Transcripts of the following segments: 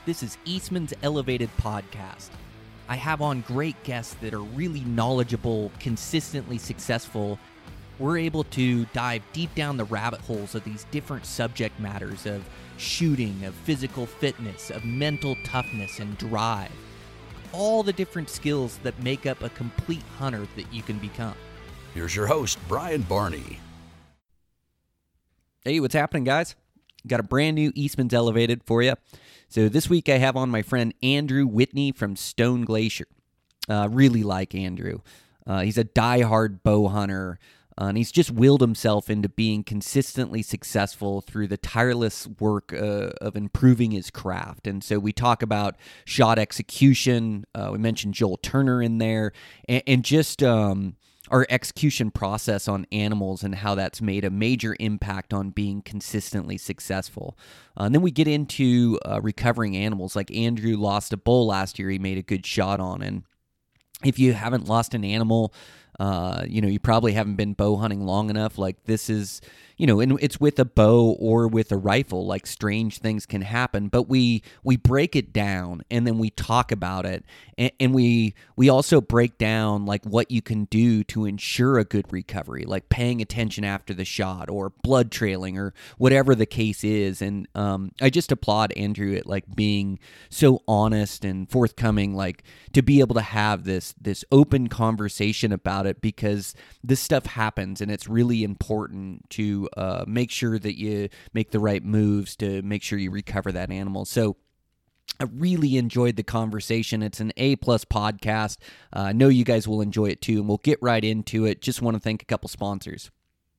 This is Eastman's Elevated Podcast. I have on great guests that are really knowledgeable, consistently successful. We're able to dive deep down the rabbit holes of these different subject matters of shooting, of physical fitness, of mental toughness and drive. All the different skills that make up a complete hunter that you can become. Here's your host, Brian Barney. Hey, what's happening, guys? Got a brand new Eastman's Elevated for you. So this week I have on my friend Andrew Whitney from Stone Glacier. Really like Andrew. He's a diehard bow hunter, and he's just willed himself into being consistently successful through the tireless work of improving his craft. And so we talk about shot execution. We mentioned Joel Turner in there, and just our execution process on animals and how that's made a major impact on being consistently successful. And then we get into recovering animals. Like Andrew lost a bull last year he made a good shot on. And if you haven't lost an animal, you probably haven't been bow hunting long enough. Like this is, and it's with a bow or with a rifle, like strange things can happen, but we break it down and then we talk about it. And we also break down like what you can do to ensure a good recovery, like paying attention after the shot or blood trailing or whatever the case is. And I just applaud Andrew at like being so honest and forthcoming, like to be able to have this open conversation about it, because this stuff happens and it's really important to make sure that you make the right moves to make sure you recover that animal. So I really enjoyed the conversation. It's an A+ podcast. I know you guys will enjoy it too, and we'll get right into it. Just want to thank a couple sponsors.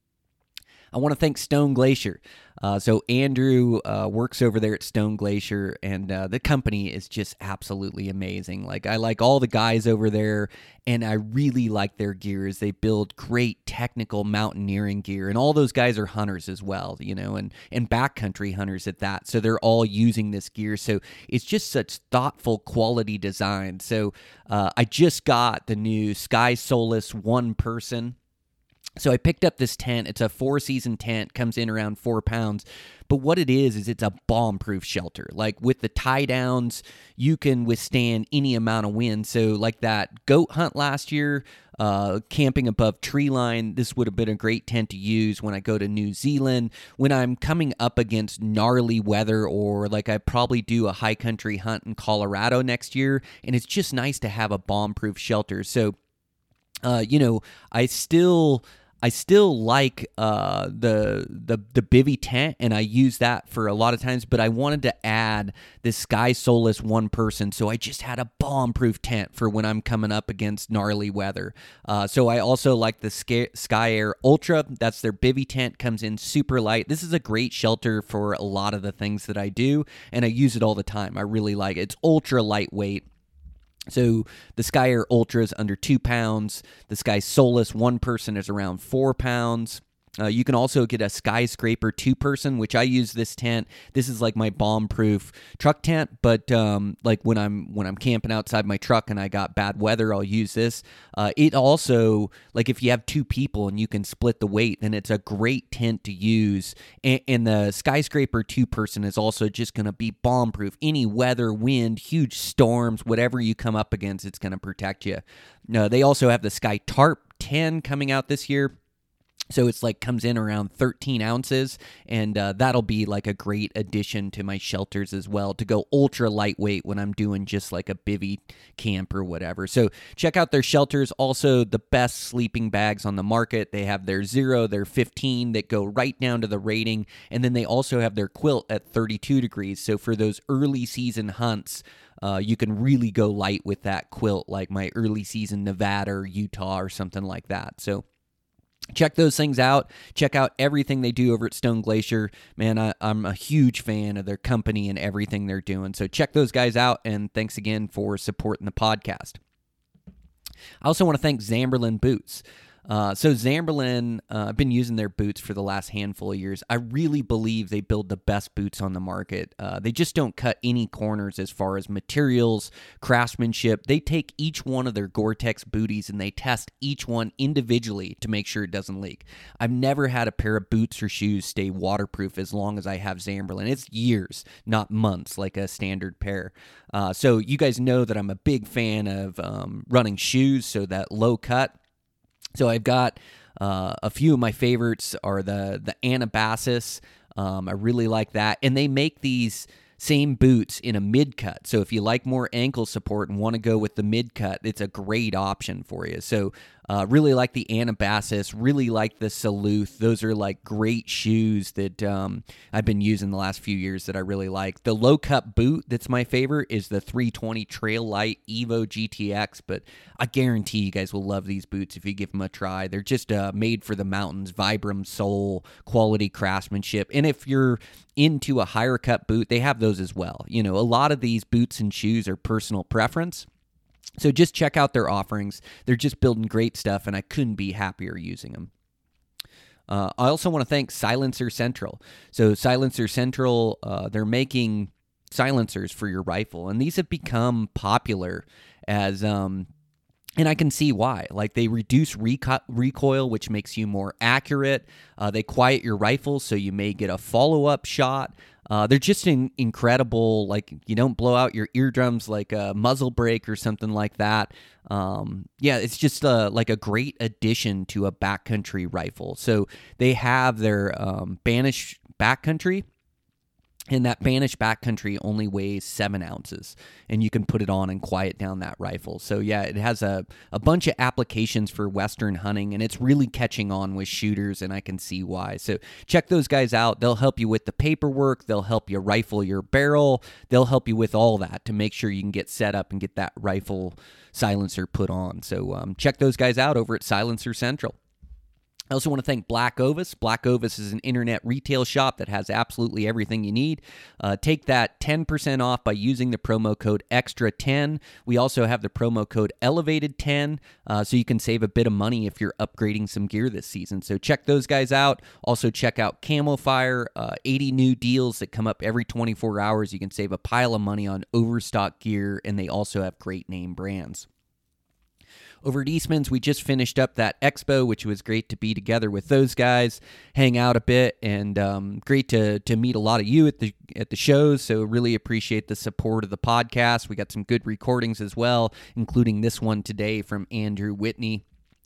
I want to thank Stone Glacier. So Andrew works over there at Stone Glacier, and the company is just absolutely amazing. Like I like all the guys over there, and I really like their gears. They build great technical mountaineering gear, and all those guys are hunters as well, and backcountry hunters at that. So they're all using this gear. So it's just such thoughtful quality design. So I just got the new Sky Solace One Person. So I picked up this tent. It's a 4-season tent, comes in around 4 pounds. But what it is it's a bomb-proof shelter. Like with the tie-downs, you can withstand any amount of wind. So like that goat hunt last year, camping above tree line, this would have been a great tent to use when I go to New Zealand. When I'm coming up against gnarly weather, or like I probably do a high country hunt in Colorado next year, and it's just nice to have a bomb-proof shelter. So, I still like the bivy tent, and I use that for a lot of times, but I wanted to add this Sky Solace One Person, so I just had a bomb-proof tent for when I'm coming up against gnarly weather. So I also like the Sky Air Ultra. That's their bivy tent, comes in super light. This is a great shelter for a lot of the things that I do, and I use it all the time. I really like it. It's ultra lightweight. So the Sky Air Ultra is under 2 pounds. The Sky Solace One Person is around 4 pounds. You can also get a Skyscraper 2-person, which I use this tent. This is like my bomb-proof truck tent, but like when I'm camping outside my truck and I got bad weather, I'll use this. It also, like if you have 2 people and you can split the weight, then it's a great tent to use. And the Skyscraper 2-person is also just going to be bomb-proof. Any weather, wind, huge storms, whatever you come up against, it's going to protect you. They also have the Sky Tarp 10 coming out this year. So it's like comes in around 13 ounces, and that'll be like a great addition to my shelters as well, to go ultra lightweight when I'm doing just like a bivy camp or whatever. So check out their shelters. Also, the best sleeping bags on the market. They have their 0, their 15 that go right down to the rating, and then they also have their quilt at 32 degrees. So for those early season hunts, you can really go light with that quilt, like my early season Nevada or Utah or something like that. So check those things out. Check out everything they do over at Stone Glacier. Man, I'm a huge fan of their company and everything they're doing. So check those guys out, and thanks again for supporting the podcast. I also want to thank Zamberlan Boots. So Zamberlan, I've been using their boots for the last handful of years. I really believe they build the best boots on the market. They just don't cut any corners as far as materials, craftsmanship. They take each one of their Gore-Tex booties and they test each one individually to make sure it doesn't leak. I've never had a pair of boots or shoes stay waterproof as long as I have Zamberlan. It's years, not months, like a standard pair. So you guys know that I'm a big fan of running shoes, so that low cut. So I've got a few of my favorites are the Anabasis. I really like that. And they make these same boots in a mid-cut. So if you like more ankle support and want to go with the mid-cut, it's a great option for you. So really like the Anabasis, really like the Saluth. Those are like great shoes that I've been using the last few years that I really like. The low-cut boot that's my favorite is the 320 Trail Light Evo GTX, but I guarantee you guys will love these boots if you give them a try. They're just made for the mountains, Vibram sole, quality craftsmanship. And if you're into a higher cut boot, they have those as well. You know, a lot of these boots and shoes are personal preference. So just check out their offerings. They're just building great stuff, and I couldn't be happier using them. I also want to thank Silencer Central. So Silencer Central, they're making silencers for your rifle, and these have become popular as and I can see why. Like, they reduce recoil, which makes you more accurate. They quiet your rifle, so you may get a follow-up shot. They're just incredible. Like, you don't blow out your eardrums like a muzzle brake or something like that. Yeah, it's just like a great addition to a backcountry rifle. So they have their Banish backcountry. And that Banish backcountry only weighs 7 ounces, and you can put it on and quiet down that rifle. So, yeah, it has a bunch of applications for Western hunting, and it's really catching on with shooters, and I can see why. So check those guys out. They'll help you with the paperwork. They'll help you rifle your barrel. They'll help you with all that to make sure you can get set up and get that rifle silencer put on. So check those guys out over at Silencer Central. I also want to thank Black Ovis. Black Ovis is an internet retail shop that has absolutely everything you need. Take that 10% off by using the promo code EXTRA10. We also have the promo code ELEVATED10, so you can save a bit of money if you're upgrading some gear this season. So check those guys out. Also check out Camo Fire, 80 new deals that come up every 24 hours. You can save a pile of money on overstock gear, and they also have great name brands. Over at Eastman's, we just finished up that expo, which was great to be together with those guys, hang out a bit, and great to meet a lot of you at the shows. So really appreciate the support of the podcast. We got some good recordings as well, including this one today from Andrew Whitney.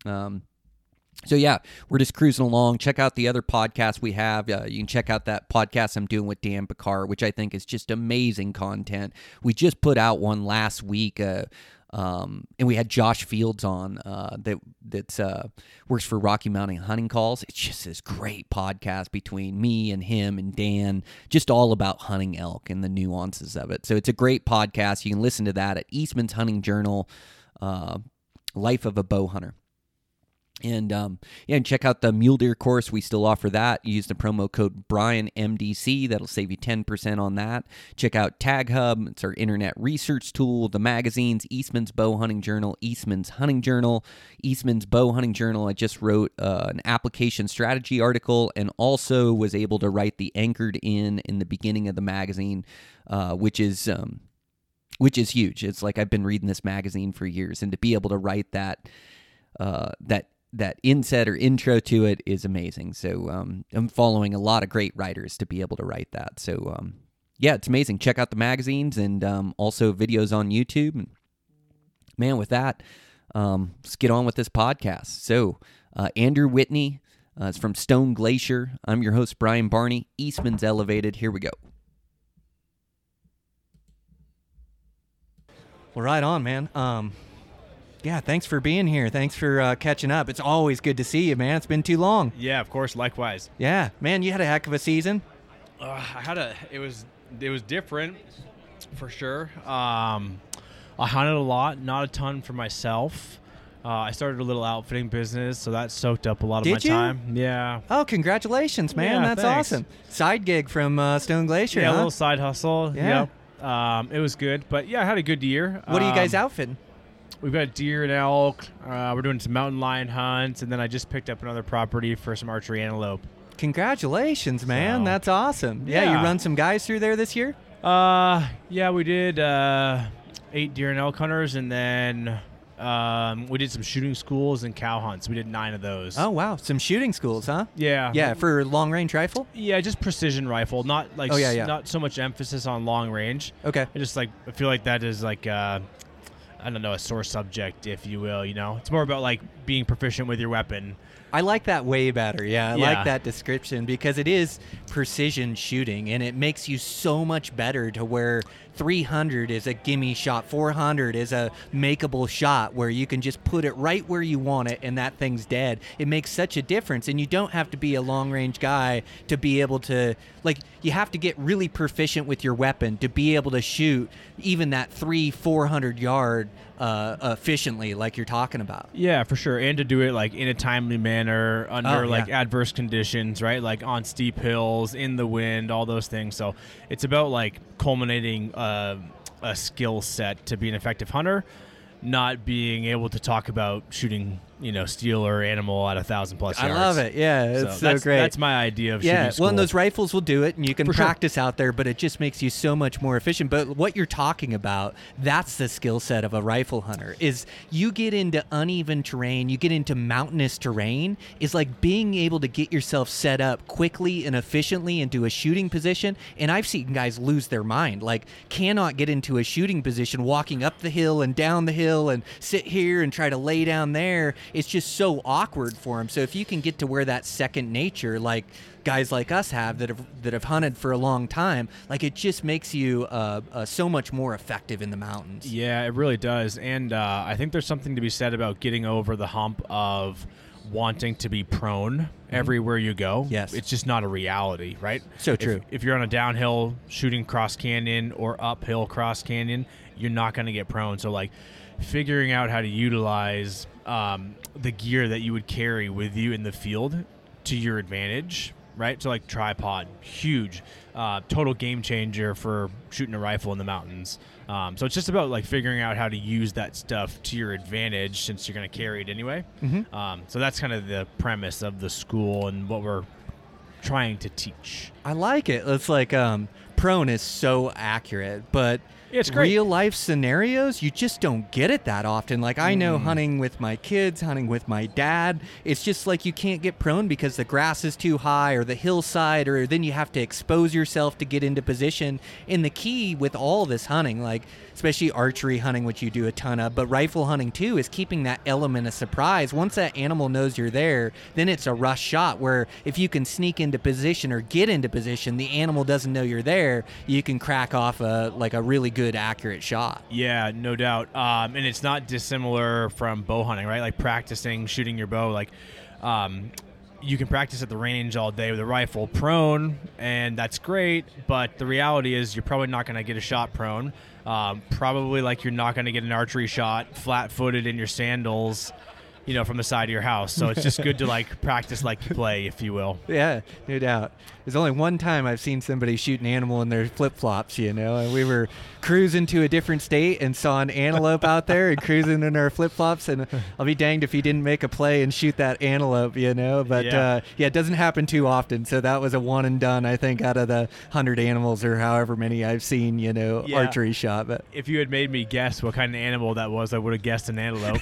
So yeah, we're just cruising along. Check out the other podcasts we have. You can check out that podcast I'm doing with Dan Picard, which I think is just amazing content. We just put out one last week, and we had Josh Fields on that works for Rocky Mountain Hunting Calls. It's just this great podcast between me and him and Dan, just all about hunting elk and the nuances of it. So it's a great podcast. You can listen to that at Eastman's Hunting Journal, Life of a Bow Hunter. And and check out the Mule Deer course. We still offer that. Use the promo code BrianMDC. That'll save you 10% on that. Check out Tag Hub. It's our internet research tool. The magazines, Eastman's Bow Hunting Journal, Eastman's Hunting Journal, Eastman's Bow Hunting Journal. I just wrote an application strategy article and also was able to write the Anchored in the beginning of the magazine, which is huge. It's like I've been reading this magazine for years, and to be able to write that inset or intro to it is amazing. So I'm following a lot of great writers to be able to write that. So yeah, it's amazing. Check out the magazines and also videos on YouTube. And man, with that, let's get on with this podcast. So Andrew Whitney is from Stone Glacier. I'm your host, Brian Barney. Eastman's Elevated. Here we go. Well, right on, man. Yeah, thanks for being here. Thanks for catching up. It's always good to see you, man. It's been too long. Yeah, of course. Likewise. Yeah, man, you had a heck of a season. It was different, for sure. I hunted a lot, not a ton for myself. I started a little outfitting business, so that soaked up a lot of my time. Yeah. Oh, congratulations, man. Yeah, that's thanks. awesome. Side gig from Stone Glacier, Yeah, huh? a little side hustle. Yeah. Yep. It was good, but yeah, I had a good year. What are you guys outfitting? we've got deer and elk. We're doing some mountain lion hunts, and then I just picked up another property for some archery antelope. Congratulations, man. So- That's awesome. Yeah, you Yeah. run some guys through there this year? Yeah, we did 8 deer and elk hunters, and then we did some shooting schools and cow hunts. We did 9 of those. Oh, wow. Some shooting schools, huh? Yeah. Yeah, for long-range rifle? Yeah, just precision rifle, not like Oh, yeah. not so much emphasis on long range. Okay. I just I feel like that is like I don't know, a sore subject, if you will. It's more about like being proficient with your weapon. I like that way better. Yeah, I Yeah. like that description because it is precision shooting, and it makes you so much better to where 300 is a gimme shot, 400 is a makeable shot where you can just put it right where you want it and that thing's dead. It makes such a difference, and you don't have to be a long-range guy to be able to, like, you have to get really proficient with your weapon to be able to shoot even that 300-400 yard efficiently like you're talking about. Yeah, for sure, and to do it like in a timely manner under Oh, like yeah. adverse conditions, right? Like on steep hills, in the wind, all those things. So it's about like culminating a skill set to be an effective hunter, not being able to talk about shooting, steel or animal at 1,000+ yards. I love it. Yeah, it's so that's, great. That's my idea of Yeah, shooting school. well, and those rifles will do it, and you can For sure. practice out there, but it just makes you so much more efficient. But what you're talking about, that's the skill set of a rifle hunter, is you get into uneven terrain, you get into mountainous terrain, is like being able to get yourself set up quickly and efficiently into a shooting position. And I've seen guys lose their mind, like cannot get into a shooting position, walking up the hill and down the hill and sit here and try to lay down there. It's just so awkward for them. So if you can get to where that second nature, like guys like us have that have hunted for a long time, like it just makes you so much more effective in the mountains. Yeah, it really does. And I think there's something to be said about getting over the hump of wanting to be prone everywhere you go. Yes. It's just not a reality, right? So true. If you're on a downhill shooting cross canyon or uphill cross canyon, you're not going to get prone. So like figuring out how to utilize the gear that you would carry with you in the field to your advantage, right? So like tripod, huge, total game changer for shooting a rifle in the mountains. So it's just about like figuring out how to use that stuff to your advantage since you're going to carry it anyway. So that's kind of the premise of the school and what we're trying to teach. I like it. It's like prone is so accurate, but Yeah, it's great. real life scenarios, you just don't get it that often. Like I know hunting with my kids, hunting with my dad, it's just like you can't get prone because the grass is too high or the hillside, or then you have to expose yourself to get into position. And the key with all this hunting, like especially archery hunting, which you do a ton of, but rifle hunting too, is keeping that element of surprise. Once that animal knows you're there, then it's a rush shot where if you can sneak into position or get into position, the animal doesn't know you're there, you can crack off a really good accurate shot. Yeah, no doubt. And it's not dissimilar from bow hunting, right? Like practicing shooting your bow. Like you can practice at the range all day with a rifle prone, and that's great. But the reality is you're probably not going to get a shot prone. Probably like you're not going to get an archery shot flat-footed in your sandals, from the side of your house. So it's just good to like practice like you play, if you will. Yeah, no doubt. There's only one time I've seen somebody shoot an animal in their flip-flops, and we were cruising to a different state and saw an antelope out there and cruising in our flip-flops, and I'll be danged if he didn't make a play and shoot that antelope, but Yeah. it doesn't happen too often, so that was a one and done, I think, out of the 100 animals or however many I've seen, archery shot. But If you had made me guess what kind of animal that was, I would have guessed an antelope.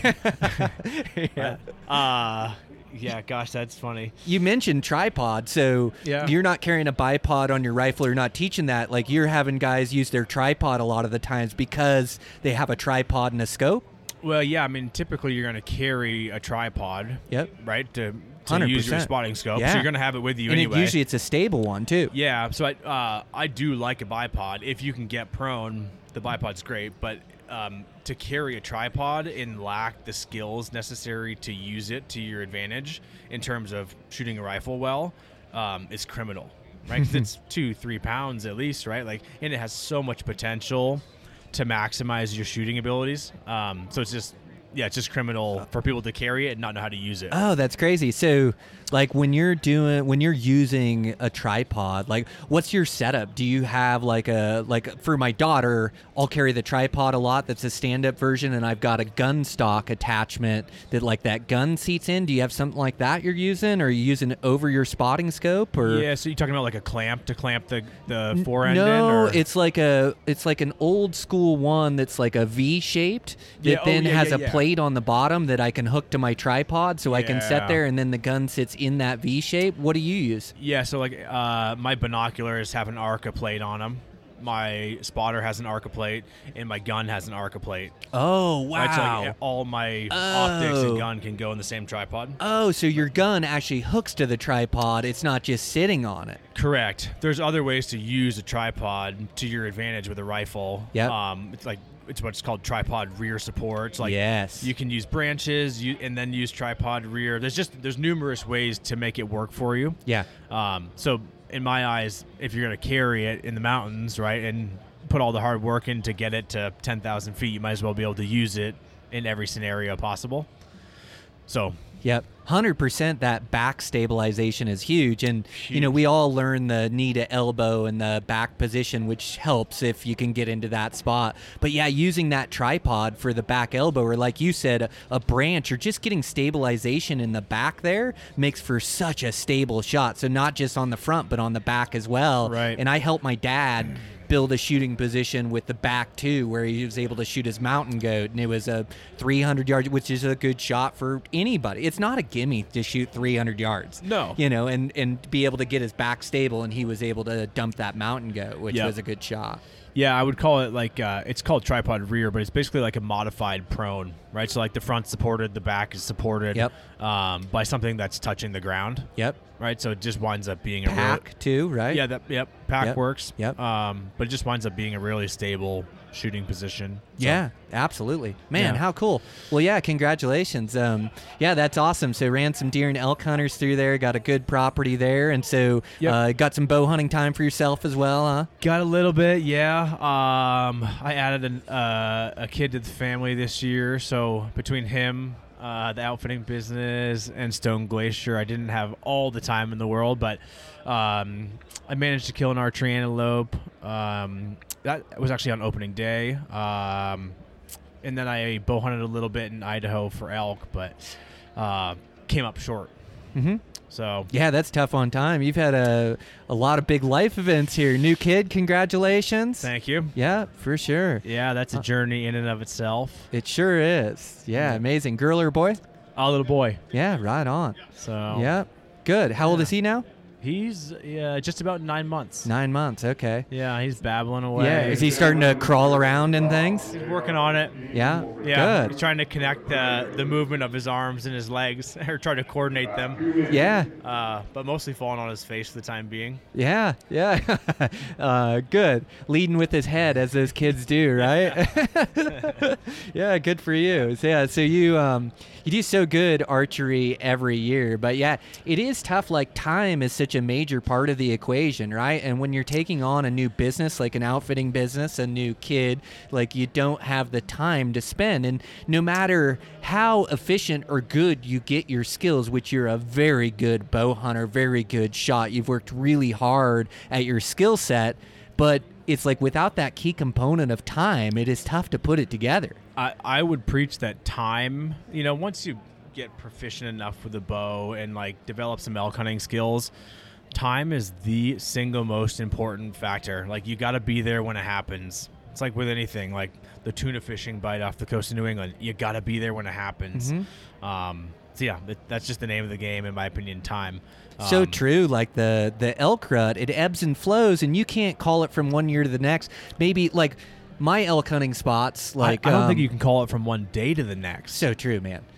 Yeah, gosh, that's funny. you mentioned tripod, so Yeah. you're not carrying a bipod on your rifle. You're not teaching that. Like you're having guys use their tripod a lot of the times because they have a tripod and a scope. Well, yeah, I mean, typically you're going to carry a tripod, Yep. right, to 100%. use your spotting scope. Yeah. So you're going to have it with you And anyway. usually it's a stable one too. Yeah, so I do like a bipod. If you can get prone, the bipod's great, but to carry a tripod and lack the skills necessary to use it to your advantage in terms of shooting a rifle well is criminal, right? 'Cause it's 2-3 pounds at least, right? Like, and it has so much potential to maximize your shooting abilities. So it's just yeah, it's just criminal for people to carry it and not know how to use it. Oh, that's crazy. So, like when you're using a tripod, like what's your setup? Do you have like for my daughter, I'll carry the tripod a lot. That's a stand-up version, and I've got a gun stock attachment that like that gun seats in. Do you have something like that you're using, or are you using it over your spotting scope? Or Yeah, so you're talking about like a clamp to clamp the forend in? no, Or? it's like an old school one that's like a V shaped that Yeah, oh, then yeah, has yeah, a yeah. plate on the bottom that I can hook to my tripod, so I can set Yeah. there, and then the gun sits in that V shape. What do you use? Yeah, so like my binoculars have an Arca plate on them. My spotter has an Arca plate, and my gun has an Arca plate. Oh wow! Right, so like all my optics and gun can go in the same tripod. Oh, so your gun actually hooks to the tripod. It's not just sitting on it. Correct. There's other ways to use a tripod to your advantage with a rifle. Yep. It's what's called tripod rear support. It's like Yes. you can use branches, and then use tripod rear. There's numerous ways to make it work for you. Yeah. So in my eyes, if you're gonna carry it in the mountains, right, and put all the hard work in to get it to 10,000 feet, you might as well be able to use it in every scenario possible. So Yep. 100% that back stabilization is huge. And, you know, we all learn the knee to elbow and the back position, which helps if you can get into that spot. But yeah, using that tripod for the back elbow, or like you said, a branch, or just getting stabilization in the back there makes for such a stable shot. So not just on the front, but on the back as well. Right. And I helped my dad build a shooting position with the back too, where he was able to shoot his mountain goat, and it was a 300 yards, which is a good shot for anybody. It's not a gimme to shoot 300 yards. No. You know, and be able to get his back stable, and he was able to dump that mountain goat, which Yep. was a good shot. yeah, I would call it like it's called tripod rear, but it's basically like a modified prone, right? So like the front's supported, the back is supported Yep. by something that's touching the ground, Yep. right? So it just winds up being a Pack too, right? Yeah, pack Yep. works. Yep. But it just winds up being a really stable shooting position. So, Yeah, absolutely. Man, Yeah. how cool. Well, yeah, congratulations. Yeah, that's awesome. So ran some deer and elk hunters through there, got a good property there, and so Yep. got some bow hunting time for yourself as well, huh? Got a little bit, yeah. I added a kid to the family this year, so between him, the outfitting business, and Stone Glacier, I didn't have all the time in the world, but I managed to kill an archery antelope. That was actually on opening day. And then I bow hunted a little bit in Idaho for elk, but came up short. Mm-hmm. So Yeah, that's tough on time. You've had a lot of big life events here. New kid, congratulations. thank you. Yeah, for sure. Yeah, that's a journey in and of itself. It sure is. Yeah, amazing. Girl or boy? A little boy. Yeah, right on. So Yeah, good. How old is he now? he's just about 9 months. 9 months. Okay. Yeah, he's babbling away. Yeah, is he starting to crawl around and things? He's working on it. Yeah, Yeah, good. he's trying to connect the movement of his arms and his legs, or try to coordinate them. Yeah, But mostly falling on his face for the time being. yeah. Good. Leading with his head, as those kids do, right? Yeah, good for you. So, yeah, so you do so good archery every year, but yeah, it is tough. Like, time is such a major part of the equation, right? And when you're taking on a new business, like an outfitting business, a new kid, like you don't have the time to spend. And no matter how efficient or good you get your skills, which you're a very good bow hunter, very good shot, you've worked really hard at your skill set, but it's like without that key component of time, it is tough to put it together. I would preach that time, once you get proficient enough with the bow and like develop some elk hunting skills, time is the single most important factor. Like you got to be there when it happens. It's like with anything, like the tuna fishing bite off the coast of New England. You got to be there when it happens. So yeah, that's just the name of the game, in my opinion. Time. So true. Like the elk rut, it ebbs and flows, and you can't call it from one year to the next. Maybe like my elk hunting spots, like I don't think you can call it from one day to the next. So true, man.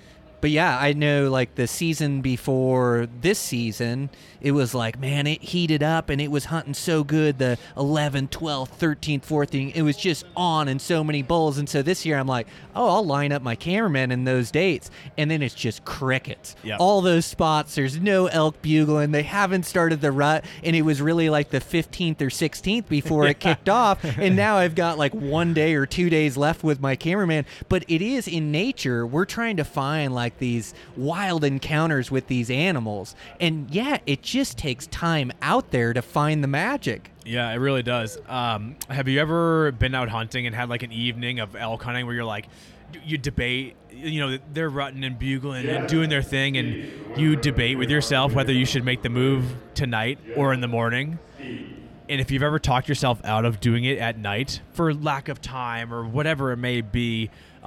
But yeah, I know like the season before this season, it was like, man, it heated up and it was hunting so good. The 11th, 12th, 13th, 14th, it was just on in so many bulls. And so this year I'm like, oh, I'll line up my cameraman in those dates. And then it's just crickets. Yep. All those spots, there's no elk bugling. They haven't started the rut. And it was really like the 15th or 16th before it kicked off. And now I've got like 1 day or 2 days left with my cameraman. But it is in nature. We're trying to find like these wild encounters with these animals. And yeah, it just takes time out there to find the magic. Yeah, it really does. Have you ever been out hunting and had like an evening of elk hunting where you're like, you debate, they're rutting and bugling and doing their thing, and you debate with yourself whether you should make the move tonight or in the morning? And if you've ever talked yourself out of doing it at night for lack of time or whatever it may be,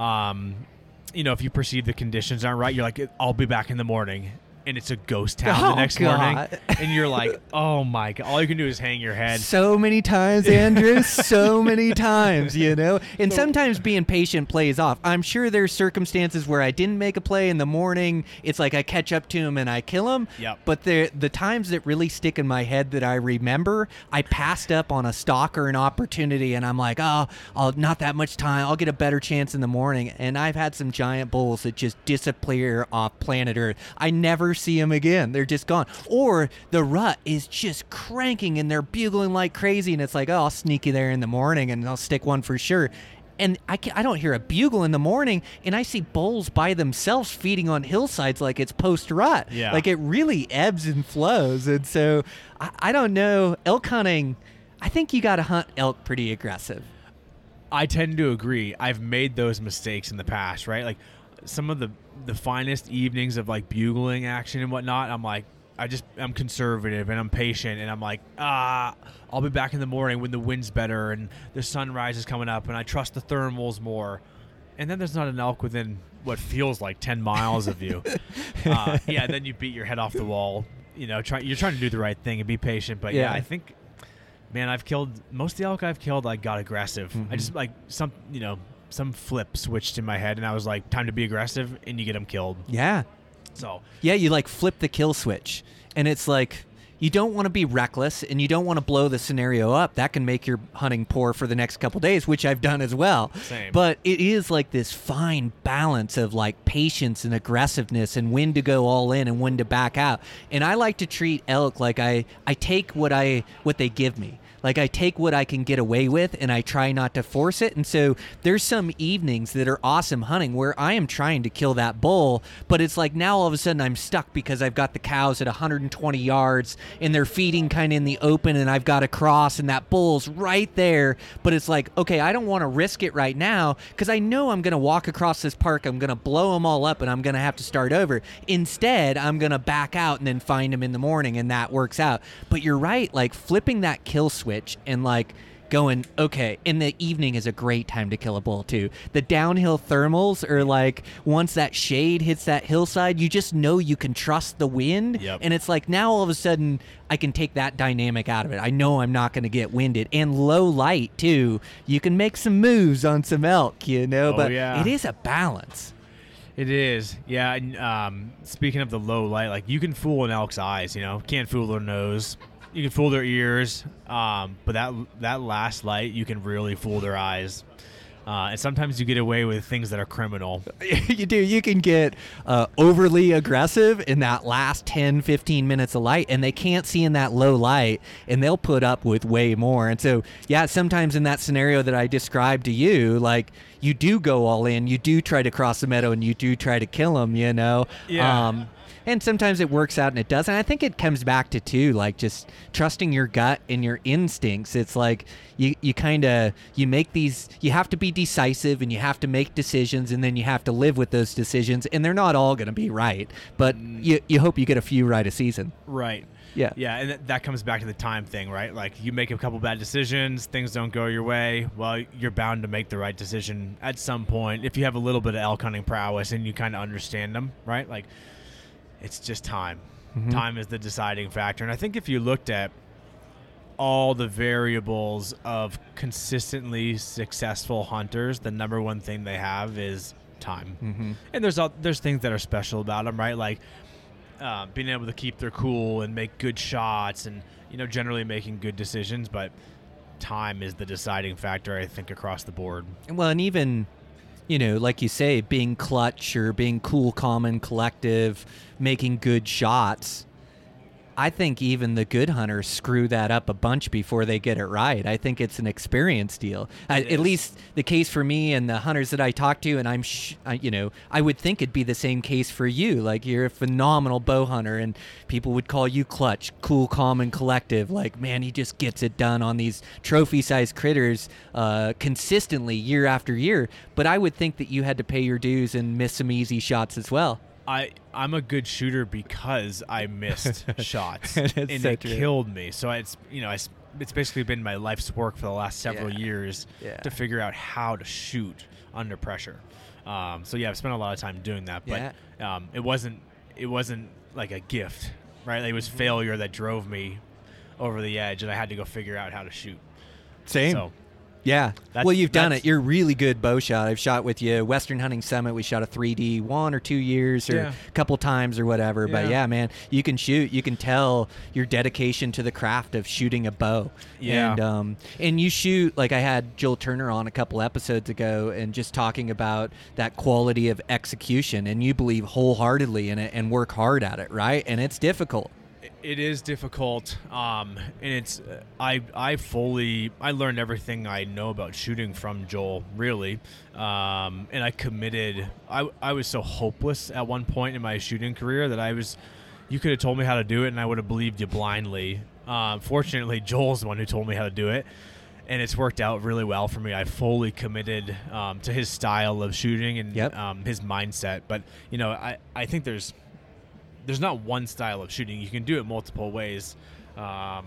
if you perceive the conditions aren't right, you're like, I'll be back in the morning. And it's a ghost town the next morning. And you're like, oh my God. All you can do is hang your head. So many times, Andrew. So many times, And sometimes being patient plays off. I'm sure there's circumstances where I didn't make a play in the morning. It's like I catch up to him and I kill him. Yep. But the times that really stick in my head that I remember, I passed up on a stalk or an opportunity. And I'm like, not that much time. I'll get a better chance in the morning. And I've had some giant bulls that just disappear off planet Earth. I never see them again. They're just gone. Or the rut is just cranking and they're bugling like crazy, and it's like, I'll sneak you there in the morning and I'll stick one for sure. And I don't hear a bugle in the morning, and I see bulls by themselves feeding on hillsides like it's post-rut. Yeah. Like it really ebbs and flows. And so I don't know. Elk hunting, I think you got to hunt elk pretty aggressive. I tend to agree. I've made those mistakes in the past, right? Like some of the finest evenings of like bugling action and whatnot, I'm like, I'm conservative and I'm patient, and I'm like, I'll be back in the morning when the wind's better and the sunrise is coming up and I trust the thermals more. And then there's not an elk within what feels like 10 miles of you. Then you beat your head off the wall. You're trying to do the right thing and be patient. But yeah I think, man, I've killed most of the elk I've killed. I got aggressive. Mm-hmm. I just like some flip switched in my head, and I was like, time to be aggressive, and you get them killed. Yeah. So. Yeah, you like flip the kill switch, and it's like you don't want to be reckless, and you don't want to blow the scenario up. That can make your hunting poor for the next couple days, which I've done as well. Same. But it is like this fine balance of like patience and aggressiveness and when to go all in and when to back out. And I like to treat elk like I take what they give me. Like I take what I can get away with and I try not to force it. And so there's some evenings that are awesome hunting where I am trying to kill that bull, but it's like now all of a sudden I'm stuck because I've got the cows at 120 yards and they're feeding kind of in the open, and I've got to cross and that bull's right there. But it's like, okay, I don't want to risk it right now because I know I'm going to walk across this park, I'm going to blow them all up, and I'm going to have to start over. Instead, I'm going to back out and then find them in the morning, and that works out. But you're right, like flipping that kill switch and like going, okay, in the evening is a great time to kill a bull too. The downhill thermals are like, once that shade hits that hillside, you just know you can trust the wind. Yep. And it's like now all of a sudden I can take that dynamic out of it. I know I'm not going to get winded. And low light too, you can make some moves on some elk, but it is a balance. It is, yeah. And speaking of the low light, like you can fool an elk's eyes, can't fool their nose. You can fool their ears, but that last light, you can really fool their eyes. And sometimes you get away with things that are criminal. You do. You can get overly aggressive in that last 10, 15 minutes of light, and they can't see in that low light, and they'll put up with way more. And so, yeah, sometimes in that scenario that I described to you, like, you do go all in. You do try to cross the meadow, and you do try to kill them, Yeah. And sometimes it works out and it doesn't. I think it comes back to, too, like just trusting your gut and your instincts. It's like you make these, you have to be decisive and you have to make decisions, and then you have to live with those decisions. And they're not all going to be right, but you hope you get a few right a season. Right. Yeah. Yeah, and that comes back to the time thing, right? Like you make a couple bad decisions, things don't go your way. Well, you're bound to make the right decision at some point if you have a little bit of elk hunting prowess and you kind of understand them, right? Like, it's just time. Mm-hmm. Time is the deciding factor. And I think if you looked at all the variables of consistently successful hunters, the number one thing they have is time. Mm-hmm. And there's things that are special about them, right? Like being able to keep their cool and make good shots, and generally making good decisions. But time is the deciding factor, I think, across the board. Well, and even, like you say, being clutch or being cool, calm, and collective, making good shots. I think even the good hunters screw that up a bunch before they get it right. I think it's an experience deal. At least the case for me and the hunters that I talk to, and I would think it'd be the same case for you. Like, you're a phenomenal bow hunter, and people would call you clutch, cool, calm, and collective. Like, man, he just gets it done on these trophy-sized critters consistently year after year. But I would think that you had to pay your dues and miss some easy shots as well. I'm a good shooter because I missed shots, and so it true. killed me. So it's basically been my life's work for the last several years Yeah. to figure out how to shoot under pressure. So I've spent a lot of time doing that, but it wasn't like a gift, right? It was failure that drove me over the edge, and I had to go figure out how to shoot. Same. So Yeah. That's- Well, you've done that's- it. You're a really good bow shot. I've shot with you. Western Hunting Summit, we shot a 3D 1 or 2 years or Yeah. a couple times or whatever. But Yeah. yeah, man, you can shoot. You can tell your dedication to the craft of shooting a bow. Yeah. And you shoot, like I had Joel Turner on a couple episodes ago and just talking about that quality of execution. And you believe wholeheartedly in it and work hard at it, right? And it's difficult. It is difficult, and it's I learned everything I know about shooting from Joel, really, and I committed. I was so hopeless at one point in my shooting career that you could have told me how to do it, and I would have believed you blindly. Fortunately, Joel's the one who told me how to do it, and it's worked out really well for me. I fully committed to his style of shooting and his mindset. But I think there's not one style of shooting. You can do it multiple ways. I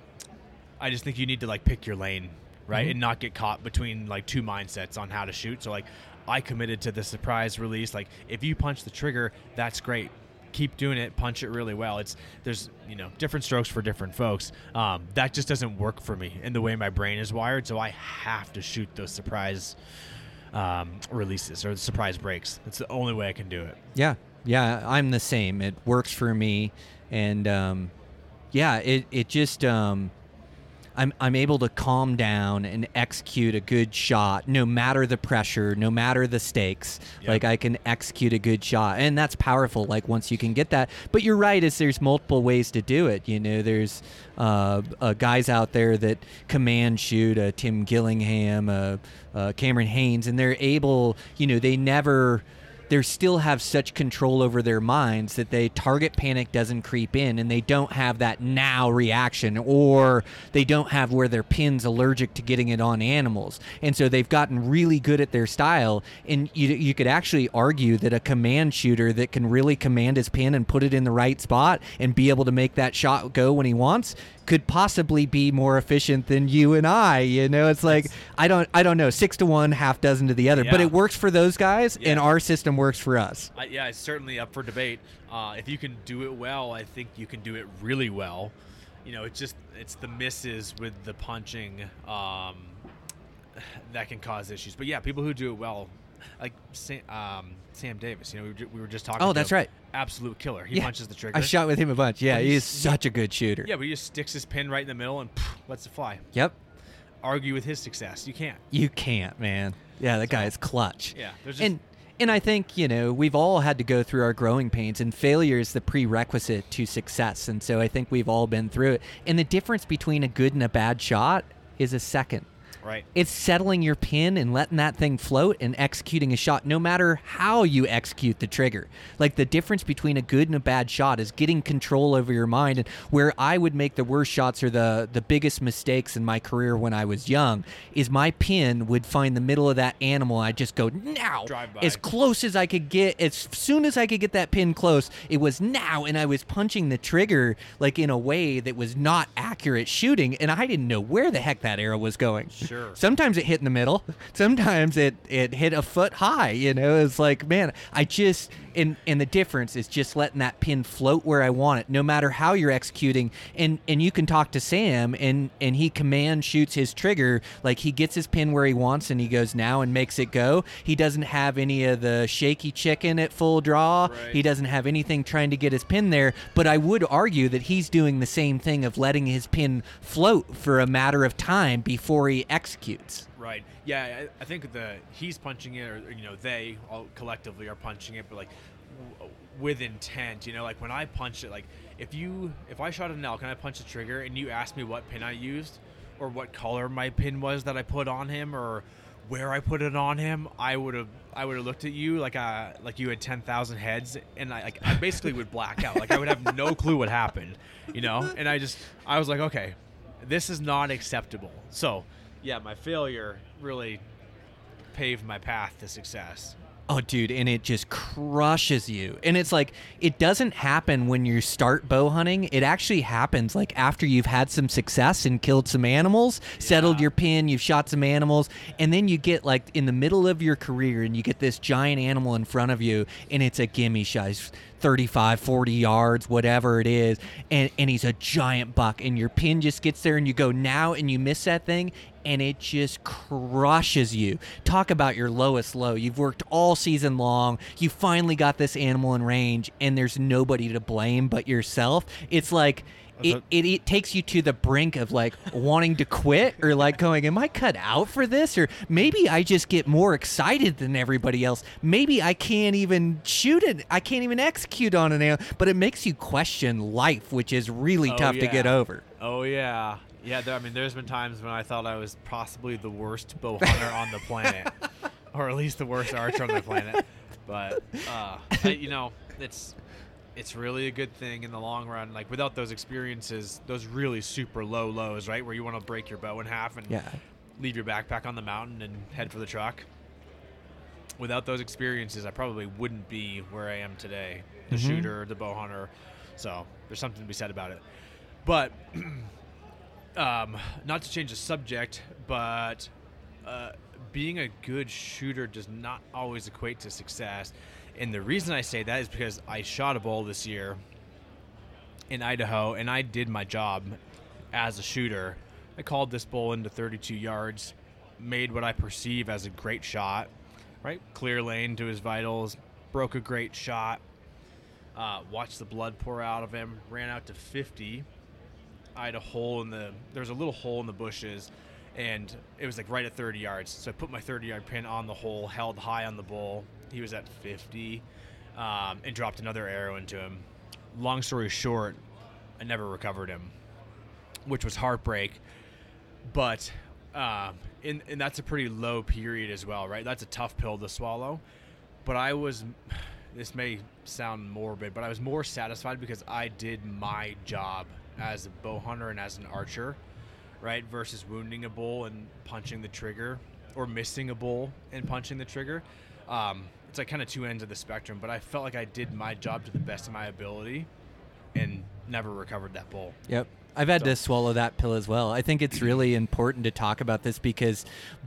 just think you need to pick your lane, right? And not get caught between two mindsets on how to shoot. So I committed to the surprise release. If you punch the trigger, that's great. Keep doing it. Punch it really well. There's different strokes for different folks. That just doesn't work for me in the way my brain is wired. So I have to shoot those surprise releases or the surprise breaks. It's the only way I can do it. Yeah, I'm the same. It works for me, and it just I'm able to calm down and execute a good shot, no matter the pressure, no matter the stakes. Yep. I can execute a good shot, and that's powerful. Once you can get that, but you're right. There's multiple ways to do it. There's guys out there that command shoot, Tim Gillingham, Cameron Haynes, and they're able. They still have such control over their minds that target panic doesn't creep in, and they don't have that now reaction, or they don't have where their pin's allergic to getting it on animals. And so they've gotten really good at their style. And you could actually argue that a command shooter that can really command his pin and put it in the right spot and be able to make that shot go when he wants could possibly be more efficient than you and I. It's I don't know, 6 to 1, half dozen to the other, but Yeah. it works for those guys, and our system works for us. It's certainly up for debate. If you can do it well, I think you can do it really well. It's the misses with the punching that can cause issues. But people who do it well, like Sam Davis, we were just talking. Oh, that's right. Absolute killer. He punches the trigger. I shot with him a bunch. Yeah, But he is such a good shooter. Yeah, but he just sticks his pin right in the middle and lets it fly. Yep. Argue with his success. You can't. You can't, man. Yeah, that guy is clutch. Yeah. There's just, And I think, we've all had to go through our growing pains, and failure is the prerequisite to success. And so I think we've all been through it. And the difference between a good and a bad shot is a second. right. It's settling your pin and letting that thing float and executing a shot, no matter how you execute the trigger. The difference between a good and a bad shot is getting control over your mind. And where I would make the worst shots or the biggest mistakes in my career when I was young is my pin would find the middle of that animal. I'd just go, now, Drive by. as close as I could get. As soon as I could get that pin close, it was now. And I was punching the trigger in a way that was not accurate shooting. And I didn't know where the heck that arrow was going. Sure. sure. Sometimes it hit in the middle. Sometimes it hit a foot high. It's like, man, and the difference is just letting that pin float where I want it, no matter how you're executing. And you can talk to Sam, and he command shoots his trigger. Like, he gets his pin where he wants, and he goes now and makes it go. He doesn't have any of the shaky chicken at full draw. Right. He doesn't have anything trying to get his pin there. But I would argue that he's doing the same thing of letting his pin float for a matter of time before he executes. Right. Yeah, I think he's punching it, or they all collectively are punching it, but like with intent. Like when I punch it, like if I shot an elk and I punched the trigger and you asked me what pin I used or what color my pin was that I put on him or where I put it on him, I would have looked at you like you had 10,000 heads, and I basically would black out. Like I would have no clue what happened, And I was like, okay, this is not acceptable. So. Yeah, my failure really paved my path to success. Oh, dude, and it just crushes you. And it's like, it doesn't happen when you start bow hunting. It actually happens like after you've had some success and killed some animals, settled your pin, you've shot some animals, and then you get like in the middle of your career and you get this giant animal in front of you, and it's a gimme shot. He's 35, 40 yards, whatever it is, and he's a giant buck, and your pin just gets there, and you go now, and you miss that thing, and it just crushes you. Talk about your lowest low. You've worked all season long. You finally got this animal in range, and there's nobody to blame but yourself. It's like it takes you to the brink of like wanting to quit, or like going, am I cut out for this? Or maybe I just get more excited than everybody else. Maybe I can't even shoot it. I can't even execute on an animal. But it makes you question life, which is really tough to get over. Oh, yeah. Yeah, there's been times when I thought I was possibly the worst bow hunter on the planet, or at least the worst archer on the planet. But it's really a good thing in the long run. Like without those experiences, those really super low lows, right, where you want to break your bow in half and leave your backpack on the mountain and head for the truck. Without those experiences, I probably wouldn't be where I am today, the shooter, the bow hunter. So there's something to be said about it. But. Not to change the subject, but being a good shooter does not always equate to success. And the reason I say that is because I shot a bull this year in Idaho, and I did my job as a shooter. I called this bull into 32 yards, made what I perceive as a great shot, right? Clear lane to his vitals, broke a great shot, watched the blood pour out of him, ran out to 50. I had there's a little hole in the bushes, and it was like right at 30 yards. So I put my 30-yard pin on the hole, held high on the bull. He was at 50, and dropped another arrow into him. Long story short, I never recovered him, which was heartbreak. But, and that's a pretty low period as well, right? That's a tough pill to swallow. But this may sound morbid, but I was more satisfied because I did my job as a bow hunter and as an archer, right, versus wounding a bull and punching the trigger, or missing a bull and punching the trigger. It's like kind of two ends of the spectrum, but I felt like I did my job to the best of my ability and never recovered that bull. Yep. I've had to swallow that pill as well. I think it's really important to talk about this because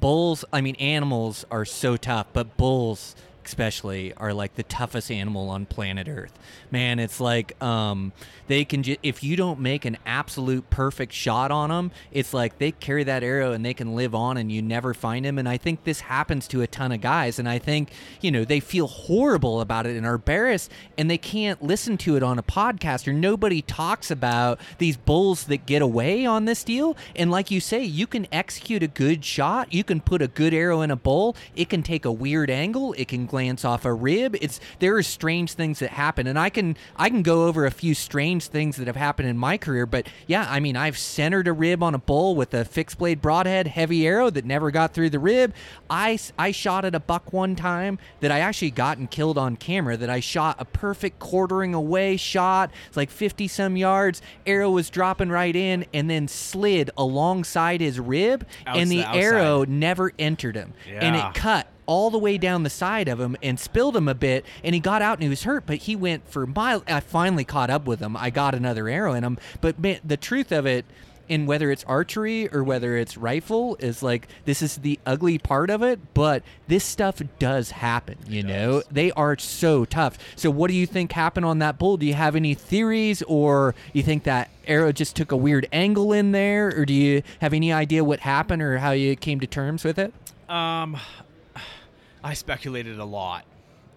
animals are so tough, but bulls especially are like the toughest animal on planet Earth. Man, it's like they can if you don't make an absolute perfect shot on them, it's like they carry that arrow and they can live on and you never find them. And I think this happens to a ton of guys, and I think they feel horrible about it and are embarrassed, and they can't listen to it on a podcast, or nobody talks about these bulls that get away on this deal. And like you say, you can execute a good shot, you can put a good arrow in a bull, it can take a weird angle, it can glance off a rib. There are strange things that happen, and I can go over a few strange things that have happened in my career. But yeah, I've centered a rib on a bull with a fixed blade broadhead heavy arrow that never got through the rib. I shot at a buck one time that I actually got and killed on camera, that I shot a perfect quartering away shot. It's like 50 some yards, arrow was dropping right in and then slid alongside his rib, and the arrow never entered him. And it cut all the way down the side of him and spilled him a bit, and he got out and he was hurt, but he went for miles. I finally caught up with him. I got another arrow in him. But man, the truth of it And whether it's archery or whether it's rifle, is like, this is the ugly part of it, but this stuff does happen, you know? They are so tough. So what do you think happened on that bull? Do you have any theories, or you think that arrow just took a weird angle in there, or do you have any idea what happened or how you came to terms with it? I speculated a lot.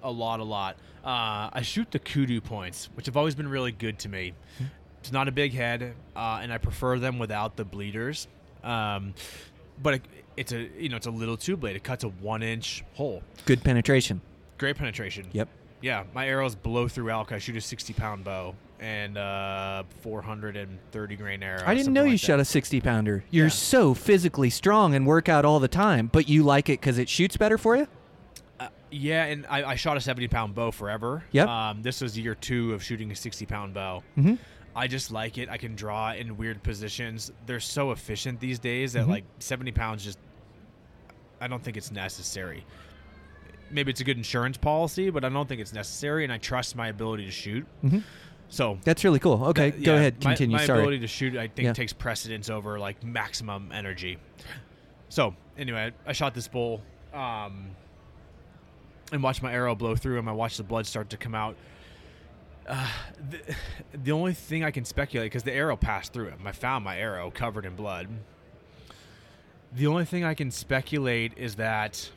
I shoot the kudu points, which have always been really good to me. It's not a big head, and I prefer them without the bleeders. But it's a little tube blade. It cuts a 1-inch hole. Good penetration. Great penetration. Yep. Yeah, my arrows blow through elk. I shoot a 60-pound bow and 430 grain arrow. I didn't know you shot a 60-pounder. You're so physically strong and work out all the time, but you like it because it shoots better for you? Yeah, and I shot a 70-pound bow forever. Yep. This was year 2 of shooting a 60-pound bow. Mm-hmm. I just like it. I can draw in weird positions. They're so efficient these days that like 70 pounds just, I don't think it's necessary. Maybe it's a good insurance policy, but I don't think it's necessary, and I trust my ability to shoot. Mm-hmm. So that's really cool. Okay, go ahead. Continue. My Sorry. ability to shoot, I think, takes precedence over like maximum energy. So anyway, I shot this bull and watched my arrow blow through him. I watched the blood start to come out. The only thing I can speculate, because the arrow passed through him, I found my arrow covered in blood. The only thing I can speculate is that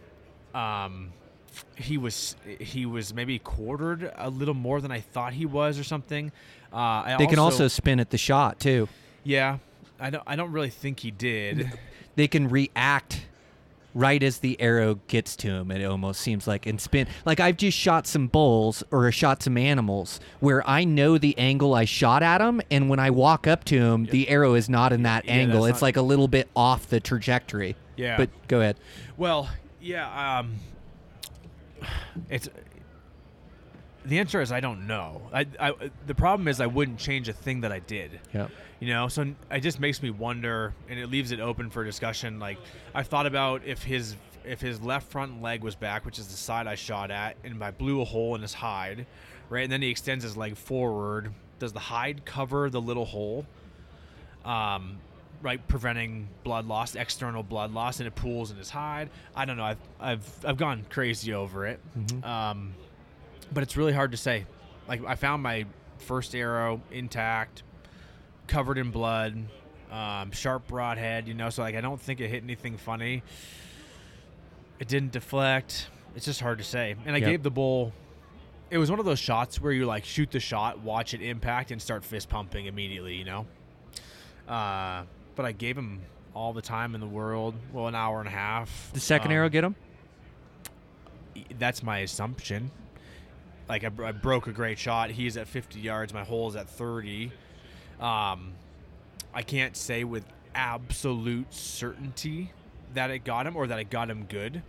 he was maybe quartered a little more than I thought he was, or something. They can also spin at the shot too. Yeah, I don't really think he did. They can react right as the arrow gets to him, it almost seems like, and spin. Like, I've just shot some bulls or shot some animals where I know the angle I shot at them, and when I walk up to him, the arrow is not in that angle. It's like a little bit off the trajectory. Yeah. But go ahead. Well, yeah, it's... The answer is I don't know. The problem is I wouldn't change a thing that I did. Yeah. You know, so it just makes me wonder, and it leaves it open for discussion. Like, I've thought about if his left front leg was back, which is the side I shot at, and I blew a hole in his hide, right, and then he extends his leg forward. Does the hide cover the little hole? Right, preventing blood loss, external blood loss, and it pools in his hide. I don't know. I've gone crazy over it. Mm-hmm. But it's really hard to say. Like, I found my first arrow intact, covered in blood, sharp broadhead, you know, so like I don't think it hit anything funny. It didn't deflect. It's just hard to say. And I gave the bull, it was one of those shots where you like shoot the shot, watch it impact, and start fist pumping immediately, you know. But I gave him all the time in the world. Well, an hour and a half. The second arrow get him? That's my assumption. Like, I broke a great shot. He's at 50 yards. My hole is at 30. I can't say with absolute certainty that it got him or that it got him good.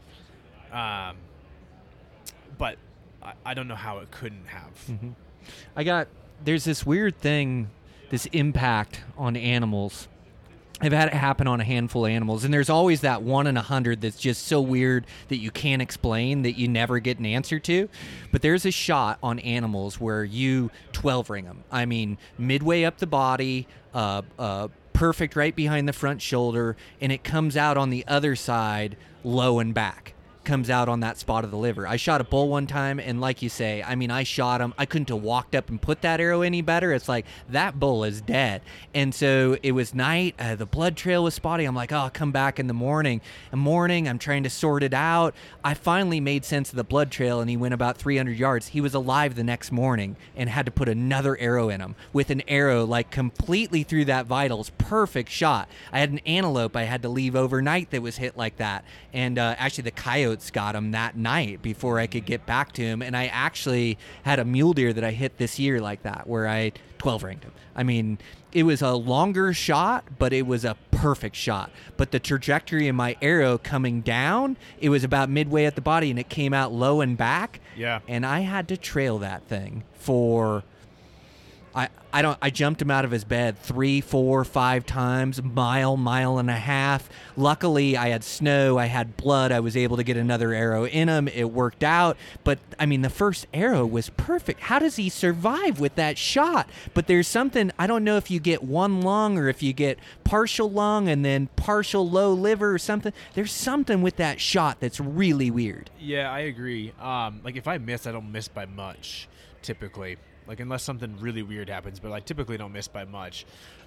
But I don't know how it couldn't have. Mm-hmm. There's this weird thing, this impact on animals. I've had it happen on a handful of animals, and there's always that 1 in 100 that's just so weird that you can't explain, that you never get an answer to. But there's a shot on animals where you 12 ring them. I mean, midway up the body, perfect right behind the front shoulder, and it comes out on the other side, low and back. Comes out on that spot of the liver. I shot a bull one time, and like you say, I mean, I shot him. I couldn't have walked up and put that arrow any better. It's like, that bull is dead. And so it was night. The blood trail was spotty. I'm like, oh, I'll come back in the morning. I'm trying to sort it out. I finally made sense of the blood trail, and he went about 300 yards. He was alive the next morning and had to put another arrow in him with an arrow like completely through that vitals. Perfect shot. I had an antelope I had to leave overnight that was hit like that. And actually, the coyote got him that night before I could get back to him. And I actually had a mule deer that I hit this year like that, where I 12 ringed him. I mean, it was a longer shot, but it was a perfect shot. But the trajectory of my arrow coming down, it was about midway at the body, and it came out low and back. Yeah. And I had to trail that thing for I jumped him out of his bed 3, 4, 5 times, mile and a half. Luckily, I had snow, I had blood, I was able to get another arrow in him. It worked out. But I mean, the first arrow was perfect. How does he survive with that shot? But there's something, I don't know if you get one lung or if you get partial lung and then partial low liver or something. There's something with that shot that's really weird. Yeah, I agree. Like if I miss, I don't miss by much, typically. Like unless something really weird happens, but I typically don't miss by much.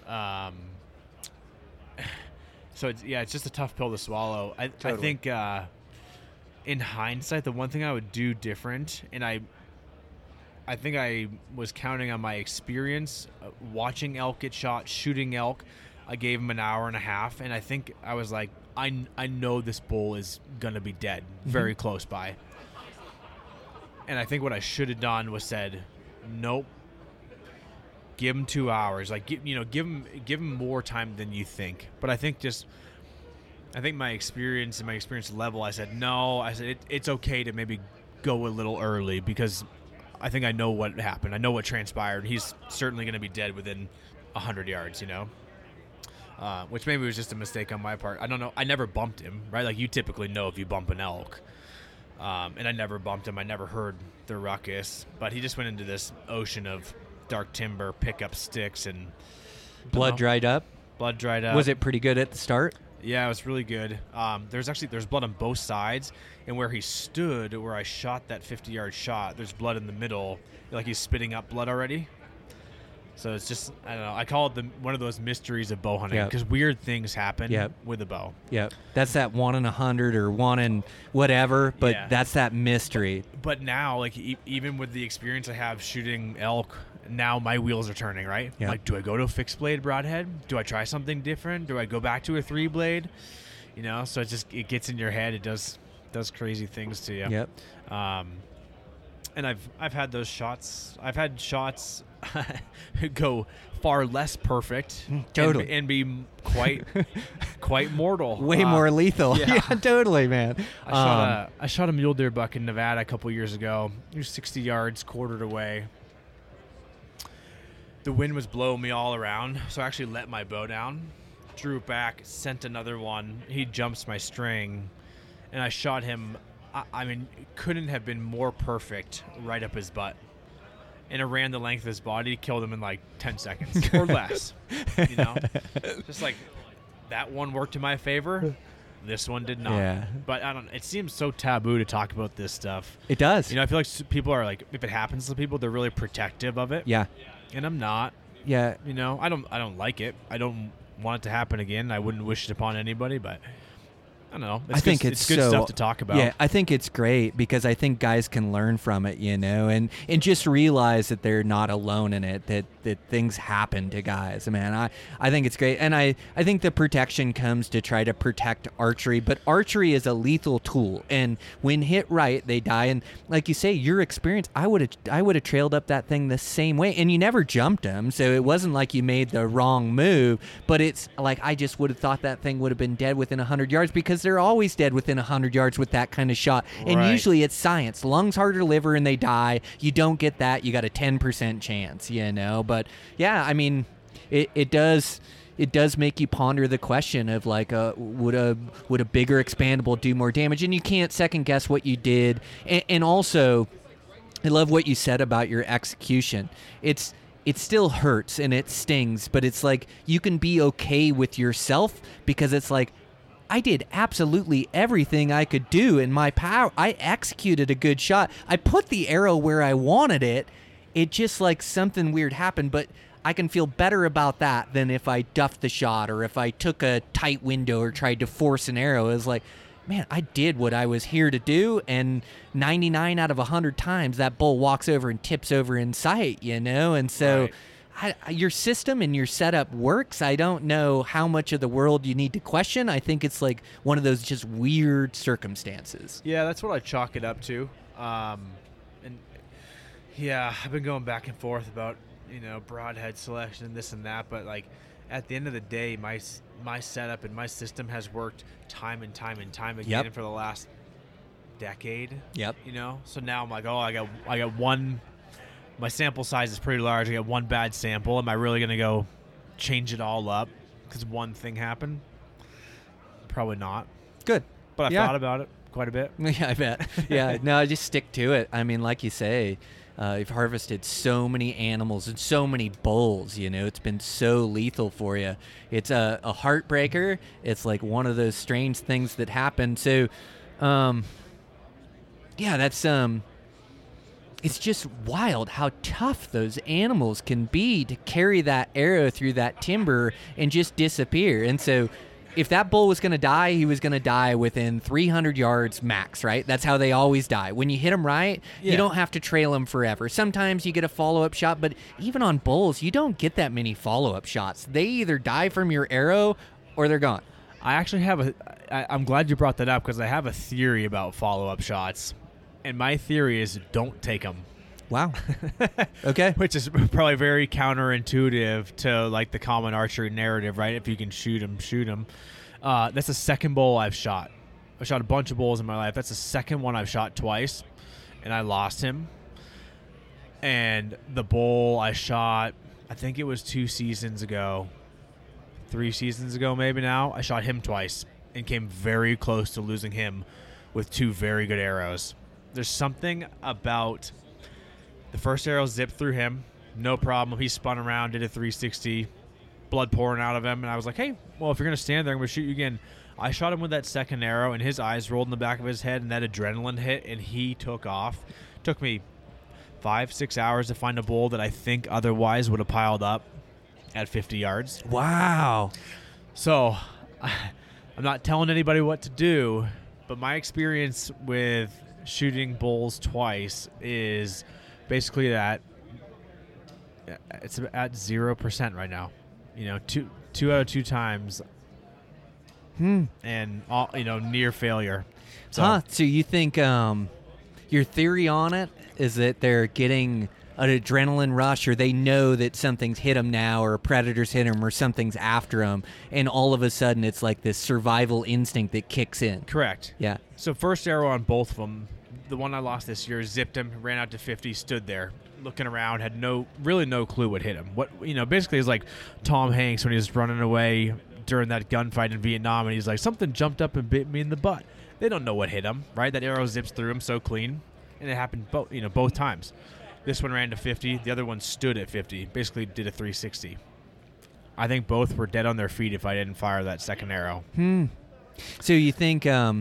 So it's just a tough pill to swallow. I think in hindsight, the one thing I would do different, and I think I was counting on my experience watching elk get shot, shooting elk. I gave him an hour and a half, and I think I was like, I know this bull is gonna be dead, very close by. And I think what I should have done was said, nope. Give him 2 hours. Like give him more time than you think. But I think my experience and my experience level, I said no. I said it's okay to maybe go a little early because I think I know what happened. I know what transpired. He's certainly going to be dead within 100 yards. Which maybe was just a mistake on my part. I don't know. I never bumped him, right? Like you typically know if you bump an elk. And I never bumped him. I never heard the ruckus, but he just went into this ocean of dark timber, pick up sticks, and Blood dried up. Blood dried up. Was it pretty good at the start? Yeah, it was really good. There's blood on both sides, and where he stood, where I shot that 50-yard shot, there's blood in the middle, like he's spitting up blood already. So it's just, I don't know. I call it one of those mysteries of bow hunting because weird things happen with a bow. Yep. That's that 1 in 100 or 1 in whatever, but that's that mystery. But now, like even with the experience I have shooting elk, now my wheels are turning, right? Yep. Like, do I go to a fixed blade broadhead? Do I try something different? Do I go back to a 3-blade? So it gets in your head. It does crazy things to you. Yep. And I've had those shots. I've had shots go far less perfect, totally, and be quite mortal, way more lethal. Yeah, totally, man. I shot a mule deer buck in Nevada a couple years ago. He was 60 yards, quartered away. The wind was blowing me all around, so I actually let my bow down, drew it back, sent another one. He jumps my string, and I shot him. I mean, it couldn't have been more perfect right up his butt. And it ran the length of his body, killed him in like 10 seconds or less. Just like that one worked in my favor. This one did not. Yeah. But it seems so taboo to talk about this stuff. It does. I feel like people are like, if it happens to people, they're really protective of it. Yeah. And I'm not. Yeah. I don't like it. I don't want it to happen again. I wouldn't wish it upon anybody, but I don't know. I think it's good stuff to talk about. Yeah, I think it's great because I think guys can learn from it, and just realize that they're not alone in it, that things happen to guys. Man, I think it's great. And I think the protection comes to try to protect archery, but archery is a lethal tool. And when hit right, they die. And like you say, your experience, I would have trailed up that thing the same way. And you never jumped him, so it wasn't like you made the wrong move, but it's like I just would have thought that thing would have been dead within 100 yards because they're always dead within 100 yards with that kind of shot. And usually it's science. Lungs harder liver and they die. You don't get that. You got a 10% chance, But yeah, I mean, it does make you ponder the question of like, would a bigger expandable do more damage? And you can't second guess what you did. And also, I love what you said about your execution. It still hurts and it stings, but it's like you can be okay with yourself because it's like, I did absolutely everything I could do in my power. I executed a good shot. I put the arrow where I wanted it. It just like something weird happened, but I can feel better about that than if I duffed the shot or if I took a tight window or tried to force an arrow. It was like, man, I did what I was here to do, and 99 out of 100 times that bull walks over and tips over in sight, And so... Right. Your system and your setup works. I don't know how much of the world you need to question. I think it's like one of those just weird circumstances. Yeah, that's what I chalk it up to. And yeah, I've been going back and forth about, broadhead selection and this and that, but like at the end of the day, my setup and my system has worked time and time and time again for the last decade. Yep. So now I'm like, oh, I got one my sample size is pretty large. I get one bad sample. Am I really going to go change it all up because one thing happened? Probably not. Good. But I've thought about it quite a bit. Yeah, I bet. Yeah, no, just stick to it. I mean, like you say, you've harvested so many animals and so many bulls, it's been so lethal for you. It's a heartbreaker. It's like one of those strange things that happen. So, yeah, that's, it's just wild how tough those animals can be to carry that arrow through that timber and just disappear. And so if that bull was going to die, he was going to die within 300 yards max, right? That's how they always die. When you hit them right, you don't have to trail them forever. Sometimes you get a follow-up shot, but even on bulls, you don't get that many follow-up shots. They either die from your arrow or they're gone. I actually have I'm glad you brought that up because I have a theory about follow-up shots. And my theory is don't take them. Wow. Okay. Which is probably very counterintuitive to like the common archery narrative, right? If you can shoot them, shoot them. That's the second bull I've shot. I've shot a bunch of bulls in my life. That's the second one I've shot twice, and I lost him. And the bull I shot, I think it was 2 seasons ago, 3 seasons ago maybe now, I shot him twice and came very close to losing him with 2 very good arrows. There's something about the first arrow zipped through him, no problem. He spun around, did a 360, blood pouring out of him, and I was like, hey, well, if you're going to stand there, I'm going to shoot you again. I shot him with that second arrow, and his eyes rolled in the back of his head, and that adrenaline hit, and he took off. It took me 5-6 hours to find a bull that I think otherwise would have piled up at 50 yards. Wow. So I'm not telling anybody what to do, but my experience with shooting bulls twice is basically that it's at 0% right now. Two out of 2 times, and all near failure. So you think your theory on it is that they're getting an adrenaline rush, or they know that something's hit them now, or a predator's hit them, or something's after them, and all of a sudden it's like this survival instinct that kicks in. Correct. Yeah. So first arrow on both of them, the one I lost this year, zipped him, ran out to 50, stood there looking around, had no clue what hit him. Basically is like Tom Hanks when he was running away during that gunfight in Vietnam, and he's like, something jumped up and bit me in the butt. They don't know what hit him, right? That arrow zips through him so clean, and it happened both times. This one ran to 50. The other one stood at 50, basically did a 360. I think both were dead on their feet if I didn't fire that second arrow. So you think, yeah,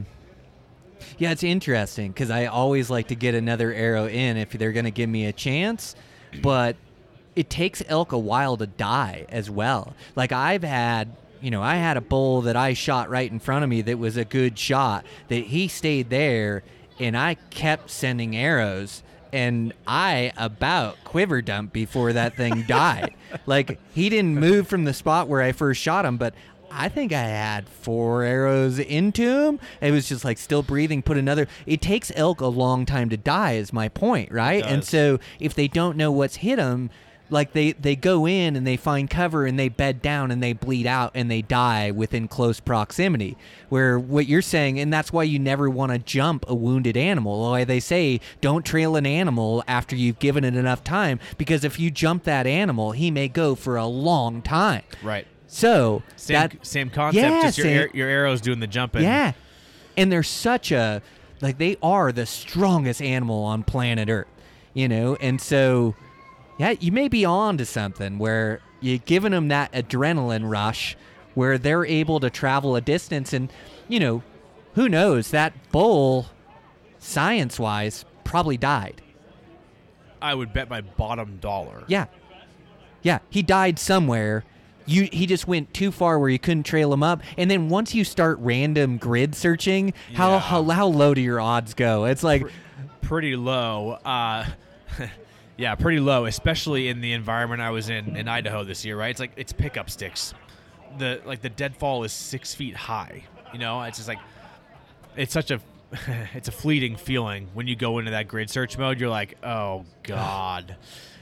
it's interesting because I always like to get another arrow in if they're going to give me a chance, but it takes elk a while to die as well. Like I had a bull that I shot right in front of me that was a good shot, that he stayed there, and I kept sending arrows. And I about quiver dumped before that thing died. Like, he didn't move from the spot where I first shot him, but I think I had 4 arrows into him. It was just like still breathing, put another. It takes elk a long time to die is my point, right? And so if they don't know what's hit them, like they go in and they find cover and they bed down and they bleed out and they die within close proximity. Where what you're saying, and that's why you never want to jump a wounded animal. Why they say don't trail an animal after you've given it enough time, because if you jump that animal, he may go for a long time. Right. So same concept, just your arrows doing the jumping. Yeah. And they're they are the strongest animal on planet Earth, and so yeah, you may be on to something where you're giving them that adrenaline rush where they're able to travel a distance, and, who knows, that bull, science-wise, probably died. I would bet my bottom dollar. Yeah. Yeah, he died somewhere. He just went too far where you couldn't trail him up, and then once you start random grid searching, how low do your odds go? It's like... Pretty low. Yeah, pretty low, especially in the environment I was in Idaho this year, right? It's pickup sticks. The deadfall is 6 feet high. It's just like, it's such a it's a fleeting feeling when you go into that grid search mode. You're like, oh God.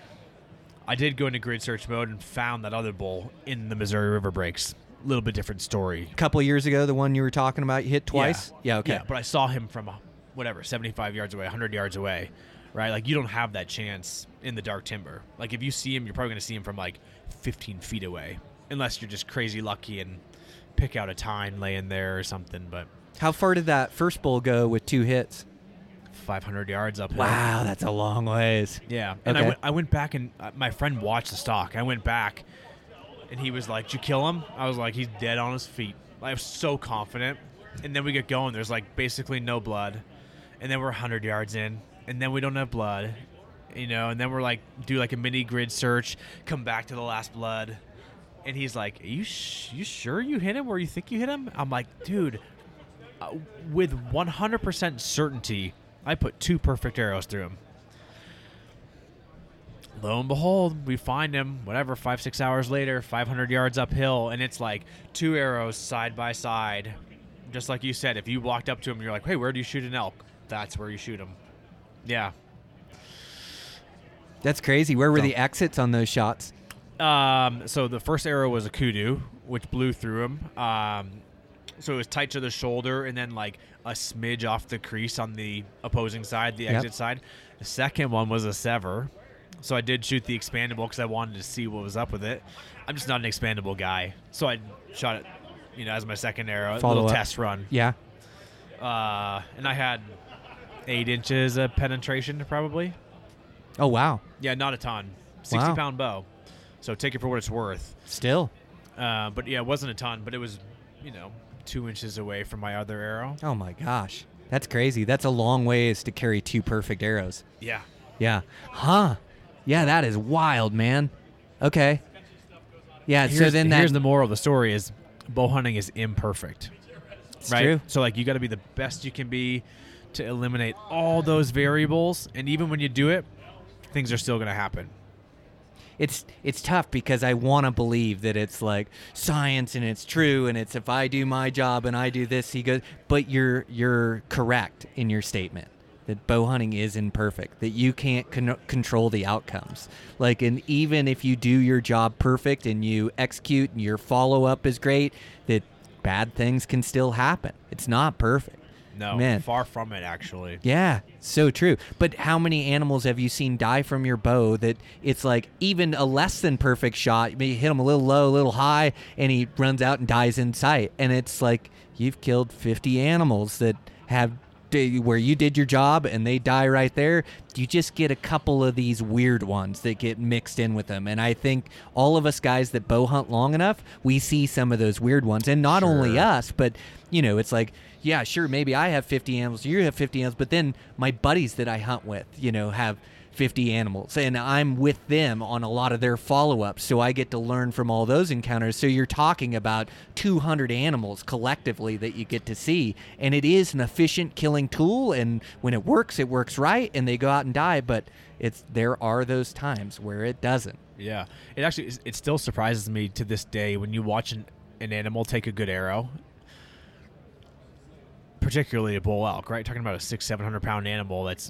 I did go into grid search mode and found that other bull in the Missouri River breaks. A little bit different story. A couple of years ago, the one you were talking about, you hit twice? Yeah, okay. Yeah, but I saw him from 75 yards away, 100 yards away. right? Like you don't have that chance in the dark timber. Like if you see him, you're probably going to see him from like 15 feet away, unless you're just crazy lucky and pick out a tine laying there or something. But How far did that first bull go with 2 hits? 500 yards uphill. Wow, that's a long ways. Yeah, and Okay. I went back and my friend watched the stock. I went back, and he was like, "Did you kill him?" I was like, "He's dead on his feet." I was so confident. And then we get going. There's like basically no blood, and then we're 100 yards in, and then we don't have blood, and then we're like do like a mini grid search, come back to the last blood, and he's like, "Are you sure you hit him where you think you hit him?" I'm like, "Dude, with 100% certainty, I put 2 perfect arrows through him." Lo and behold, we find him, 5-6 hours later, 500 yards uphill, and it's like 2 arrows side by side. Just like you said, if you walked up to him and you're like, "Hey, where do you shoot an elk?" That's where you shoot him. Yeah. That's crazy. Where were the exits on those shots? So the first arrow was a kudu, which blew through him. So it was tight to the shoulder and then like a smidge off the crease on the opposing side, the exit side. The second one was a sever. So I did shoot the expandable because I wanted to see what was up with it. I'm just not an expandable guy. So I shot it, as my second arrow, a little test run. Yeah. And I had 8 inches of penetration probably. Oh, wow. Yeah, not a ton. 60-pound bow. So take it for what it's worth. Still. But yeah, it wasn't a ton, but it was, 2 inches away from my other arrow. Oh, my gosh. That's crazy. That's a long ways to carry 2 perfect arrows. Yeah. Yeah. Huh. Yeah, that is wild, man. Okay. Yeah, so then here's the moral of the story is bow hunting is imperfect. It's right? true. So like you got to be the best you can be to eliminate all those variables, and even when you do it, things are still going to happen. It's tough because I want to believe that it's like science and it's true and it's if I do my job and I do this, he goes. But you're correct in your statement that bow hunting is imperfect, that you can't control the outcomes. Like, and even if you do your job perfect and you execute and your follow-up is great, that bad things can still happen. It's not perfect. No, Man. far from it, actually. Yeah, so true. But how many animals have you seen die from your bow that it's like even a less than perfect shot, you hit him a little low, a little high, and he runs out and dies in sight. And it's like you've killed 50 animals that have where you did your job and they die right there. You just get a couple of these weird ones that get mixed in with them. And I think all of us guys that bow hunt long enough, we see some of those weird ones. And not only us, but, it's like, yeah, sure, maybe I have 50 animals, you have 50 animals, but then my buddies that I hunt with, have 50 animals, and I'm with them on a lot of their follow-ups, so I get to learn from all those encounters. So you're talking about 200 animals collectively that you get to see, and it is an efficient killing tool, and when it works right, and they go out and die, but there are those times where it doesn't. Yeah. It still surprises me to this day when you watch an animal take a good arrow, particularly a bull elk, right? Talking about a 600-700 pound animal that's,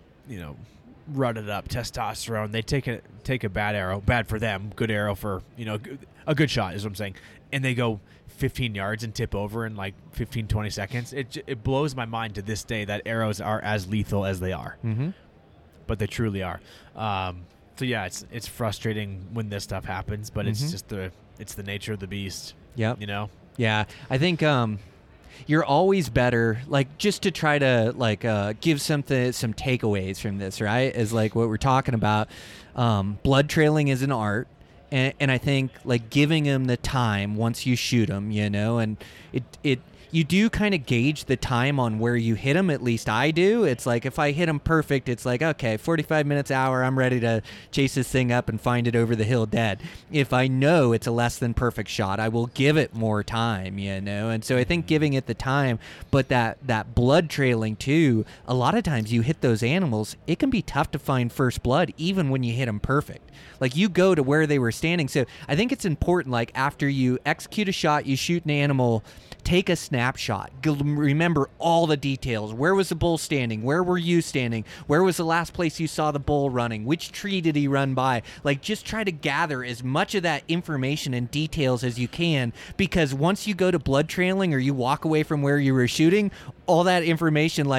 rutted up testosterone. They take a bad arrow, bad for them, good arrow for, a good shot is what I'm saying. And they go 15 yards and tip over in like 15-20 seconds. It blows my mind to this day that arrows are as lethal as they are. Mm-hmm. But they truly are. So yeah, it's frustrating when this stuff happens, but it's just it's the nature of the beast. Yep. Yeah. I think you're always better, like, just to try to, like, give some takeaways from this, right, is, like, what we're talking about. Blood trailing is an art, and I think, like, giving them the time once you shoot them, and you do kind of gauge the time on where you hit them, at least I do. It's like, if I hit them perfect, it's like, okay, 45 minutes, hour, I'm ready to chase this thing up and find it over the hill dead. If I know it's a less than perfect shot, I will give it more time, and so I think giving it the time, but that blood trailing too, a lot of times you hit those animals, it can be tough to find first blood, even when you hit them perfect. Like, you go to where they were standing. So I think it's important, like, after you execute a shot, you shoot an animal, take a snapshot. Remember all the details. Where was the bull standing? Where were you standing? Where was the last place you saw the bull running? Which tree did he run by? Like, just try to gather as much of that information and details as you can, because once you go to blood trailing or you walk away from where you were shooting, all that information, like,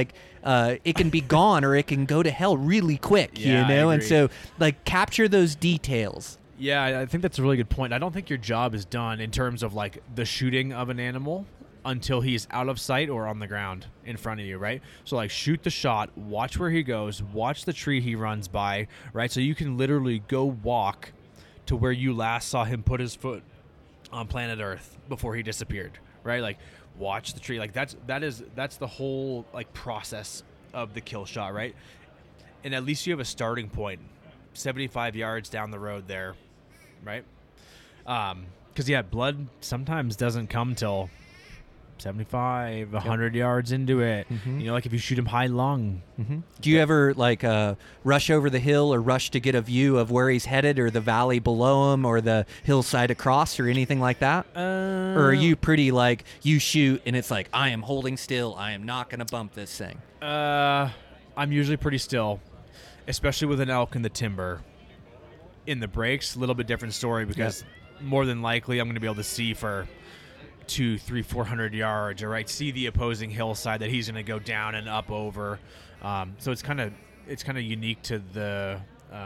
it can be gone or it can go to hell really quick, Yeah, you know? I And agree. so, like, capture those details. Yeah, I think that's a really good point. I don't think your job is done in terms of like the shooting of an animal until he's out of sight or on the ground in front of you, right? So like shoot the shot, watch where he goes, watch the tree he runs by, right? So you can literally go walk to where you last saw him put his foot on planet Earth before he disappeared, right? Like watch the tree. Like that's the whole like process of the kill shot, right? And at least you have a starting point 75 yards down the road there, right? Because yeah, blood sometimes doesn't come till 75, 100 yards into it. Mm-hmm. You know, like if you shoot him high lung. Do you ever like rush over the hill or rush to get a view of where he's headed or the valley below him or the hillside across or anything like that? Or are you pretty like you shoot and it's like I am holding still, I am not going to bump this thing? I'm usually pretty still, especially with an elk in the timber. In the breaks, a little bit different story because more than likely I'm going to be able to see for 200, 300, 400 yards, or right, see the opposing hillside that he's going to go down and up over. So it's kind of unique to the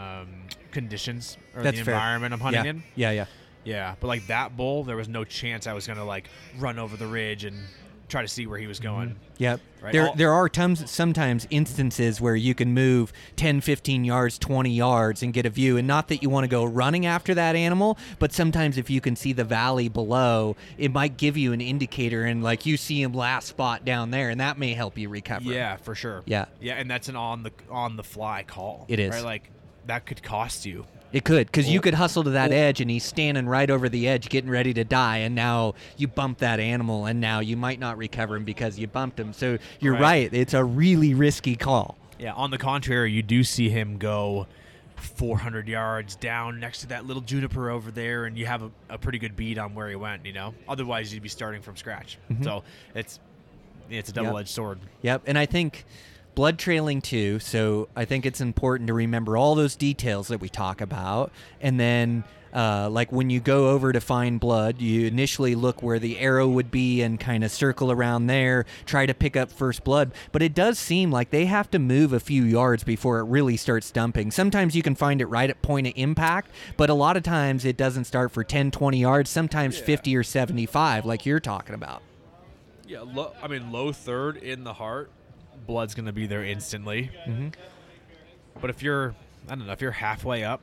conditions or That's the fair. environment I'm hunting Yeah. in. Yeah. Yeah, but like that bull, there was no chance I was going to like run over the ridge and try to see where he was going. Yep. Right. There are sometimes instances where you can move 10, 15 yards, 20 yards and get a view. And not that you want to go running after that animal, but sometimes if you can see the valley below, it might give you an indicator. And like you see him last spot down there, and that may help you recover. Yeah, for sure. Yeah. Yeah, and that's an on the fly call. It is. Right? Like that could cost you. It could, because you could hustle to that edge, and he's standing right over the edge getting ready to die, and now you bump that animal, and now you might not recover him because you bumped him. So you're right. It's a really risky call. Yeah, on the contrary, you do see him go 400 yards down next to that little juniper over there, and you have a pretty good bead on where he went, you know? Otherwise, you'd be starting from scratch. So it's a double-edged sword. Yep, and I think blood trailing too, so I think it's important to remember all those details that we talk about. And then like when you go over to find blood, you initially look where the arrow would be and kind of circle around there, try to pick up first blood. But it does seem like they have to move a few yards before it really starts dumping. Sometimes you can find it right at point of impact, but a lot of times it doesn't start for 10, 20 yards, sometimes 50 or 75 like you're talking about. Yeah, low third in the heart, blood's going to be there instantly. Mm-hmm. But if you're halfway up,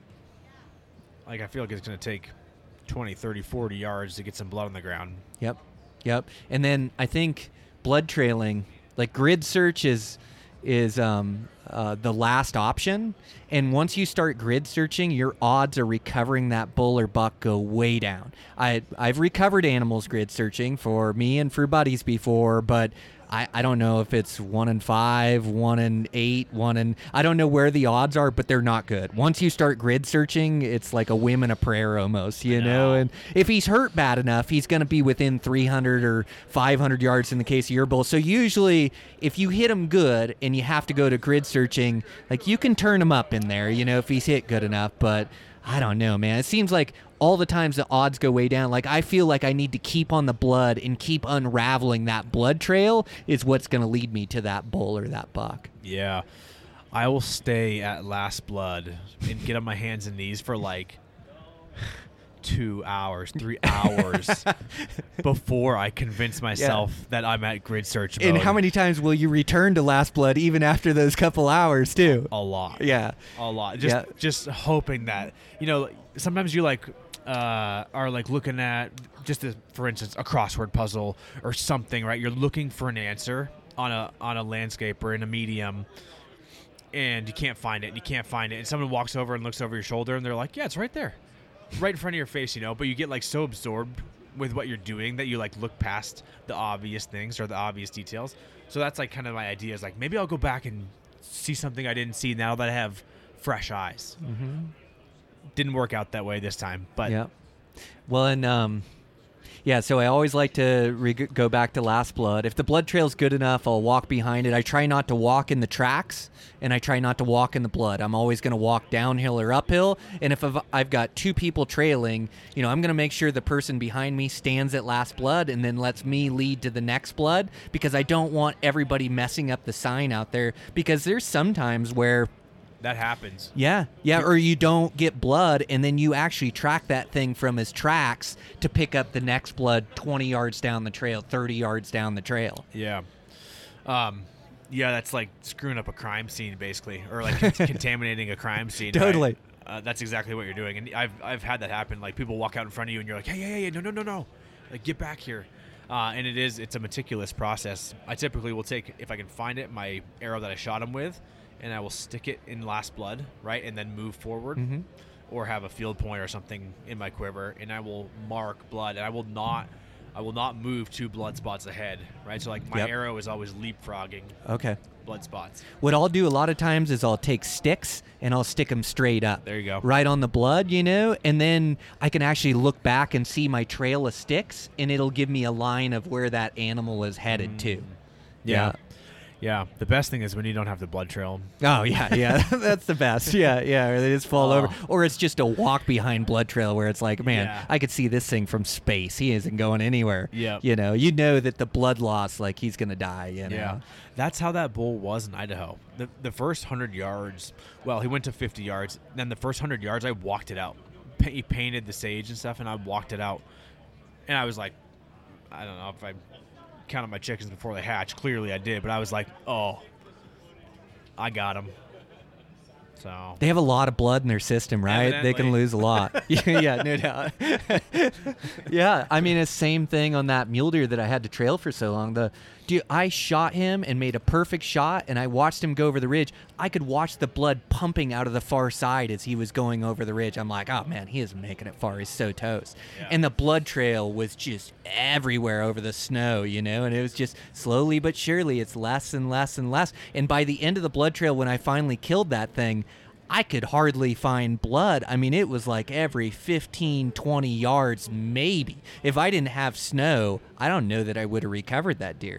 like I feel like it's going to take 20, 30, 40 yards to get some blood on the ground. Yep. And then I think blood trailing, like grid search is the last option. And once you start grid searching, your odds of recovering that bull or buck go way down. I've recovered animals grid searching for me and for buddies before, but I don't know if it's 1 in 5, 1 in 8, I don't know where the odds are, but they're not good. Once you start grid searching, it's like a whim and a prayer almost, you know? And if he's hurt bad enough, he's going to be within 300 or 500 yards in the case of your bull. So usually if you hit him good and you have to go to grid searching, like you can turn him up in there, you know, if he's hit good enough, but I don't know, man. It seems like all the times the odds go way down. Like I feel like I need to keep on the blood and keep unraveling that blood trail is what's going to lead me to that bull or that buck. Yeah. I will stay at last blood and get on my hands and knees for like 2 hours, 3 hours before I convince myself that I'm at grid search mode. And how many times will you return to last blood even after those couple hours too? A lot. Yeah. A lot. Yeah. Just hoping that, you know, sometimes you like are like looking at just for instance a crossword puzzle or something, right? You're looking for an answer on a landscape or in a medium, and you can't find it. And someone walks over and looks over your shoulder, and they're like, "Yeah, it's right there, right in front of your face," you know. But you get like so absorbed with what you're doing that you like look past the obvious things or the obvious details. So that's like kind of my idea is like maybe I'll go back and see something I didn't see now that I have fresh eyes. Didn't work out that way this time, but Yeah. Well, and Yeah, so I always like to go back to Last Blood. If the blood trail's good enough, I'll walk behind it. I try not to walk in the tracks, and I try not to walk in the blood. I'm always going to walk downhill or uphill, and if I've got two people trailing, I'm going to make sure the person behind me stands at Last Blood and then lets me lead to the next blood, because I don't want everybody messing up the sign out there, because there's sometimes where That happens. Yeah, or you don't get blood, and then you actually track that thing from his tracks to pick up the next blood 20 yards down the trail, 30 yards down the trail. Yeah. Yeah, that's like screwing up a crime scene, basically, or like contaminating a crime scene. Totally. Right? That's exactly what you're doing, and I've had that happen. Like people walk out in front of you, and you're like, hey, no, like get back here. And it's a meticulous process. I typically will take, if I can find it, my arrow that I shot him with, and I will stick it in Last Blood, right, and then move forward, or have a field point or something in my quiver, and I will mark blood, and I will not move 2 blood spots ahead, right? So like my arrow is always leapfrogging blood spots. What I'll do a lot of times is I'll take sticks and I'll stick them straight up. There you go. Right on the blood, and then I can actually look back and see my trail of sticks, and it'll give me a line of where that animal is headed to. Yeah, the best thing is when you don't have the blood trail. Oh, yeah, that's the best. Yeah, or they just fall over. Or it's just a walk behind blood trail where it's like, man, I could see this thing from space. He isn't going anywhere. Yeah. You know that the blood loss, like he's going to die, Yeah. That's how that bull was in Idaho. The first 100 yards, well, he went to 50 yards. Then the first 100 yards, I walked it out. He painted the sage and stuff, and I walked it out. And I was like, I don't know if I counted my chickens before they hatch. Clearly I did, but I was like, oh, I got him. So they have a lot of blood in their system, right? Evidently. They can lose a lot. Yeah, no doubt. Yeah, I mean, it's the same thing on that mule deer that I had to trail for so long. I shot him and made a perfect shot, and I watched him go over the ridge. I could watch the blood pumping out of the far side as he was going over the ridge. I'm like, oh, man, he isn't making it far. He's so toast. Yeah. And the blood trail was just everywhere over the snow, and it was just slowly but surely, it's less and less and less. And by the end of the blood trail, when I finally killed that thing, I could hardly find blood. I mean, it was like every 15, 20 yards, maybe. If I didn't have snow, I don't know that I would have recovered that deer.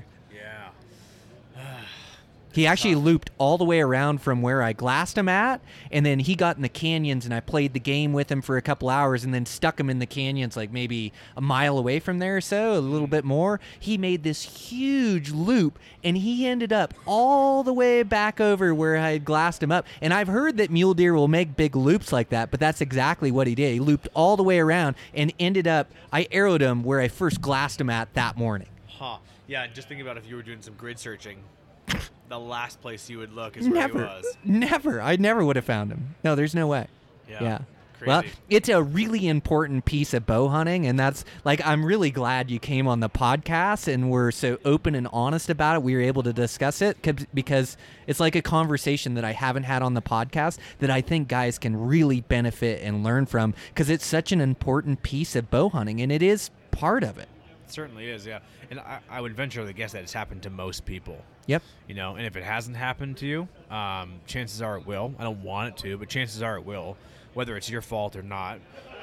He actually looped all the way around from where I glassed him at, and then he got in the canyons, and I played the game with him for a couple hours and then stuck him in the canyons like maybe a mile away from there or so, a little bit more. He made this huge loop, and he ended up all the way back over where I had glassed him up. And I've heard that mule deer will make big loops like that, but that's exactly what he did. He looped all the way around and ended up, I arrowed him where I first glassed him at that morning. Yeah, just think about if you were doing some grid searching. The last place you would look is where he was. Never. I never would have found him. No, there's no way. Yeah. Crazy. Well, it's a really important piece of bow hunting, and that's like, I'm really glad you came on the podcast and were so open and honest about it. We were able to discuss it because it's like a conversation that I haven't had on the podcast that I think guys can really benefit and learn from, because it's such an important piece of bow hunting, and it is part of it. It certainly is, yeah. And I would venture to guess that it's happened to most people. Yep. And if it hasn't happened to you, chances are it will. I don't want it to, but chances are it will, whether it's your fault or not.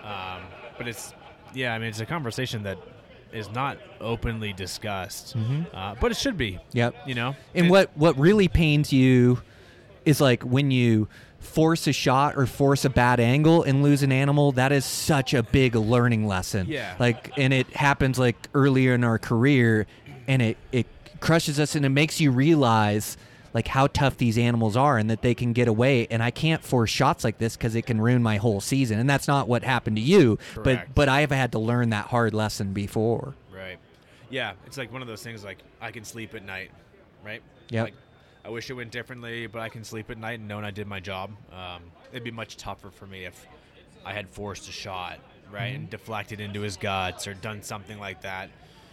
But it's a conversation that is not openly discussed, but it should be. Yep. And what really pains you is like when you force a shot or force a bad angle and lose an animal. That is such a big learning lesson. Yeah. And it happens like earlier in our career, and it crushes us, and it makes you realize like how tough these animals are and that they can get away, and I can't force shots like this because it can ruin my whole season. And that's not what happened to you. Correct. But I have had to learn that hard lesson before. Right. Yeah, it's like one of those things like I can sleep at night, right? Yep. Like, I wish it went differently, but I can sleep at night and know I did my job. It'd be much tougher for me if I had forced a shot, right, and deflected into his guts or done something like that.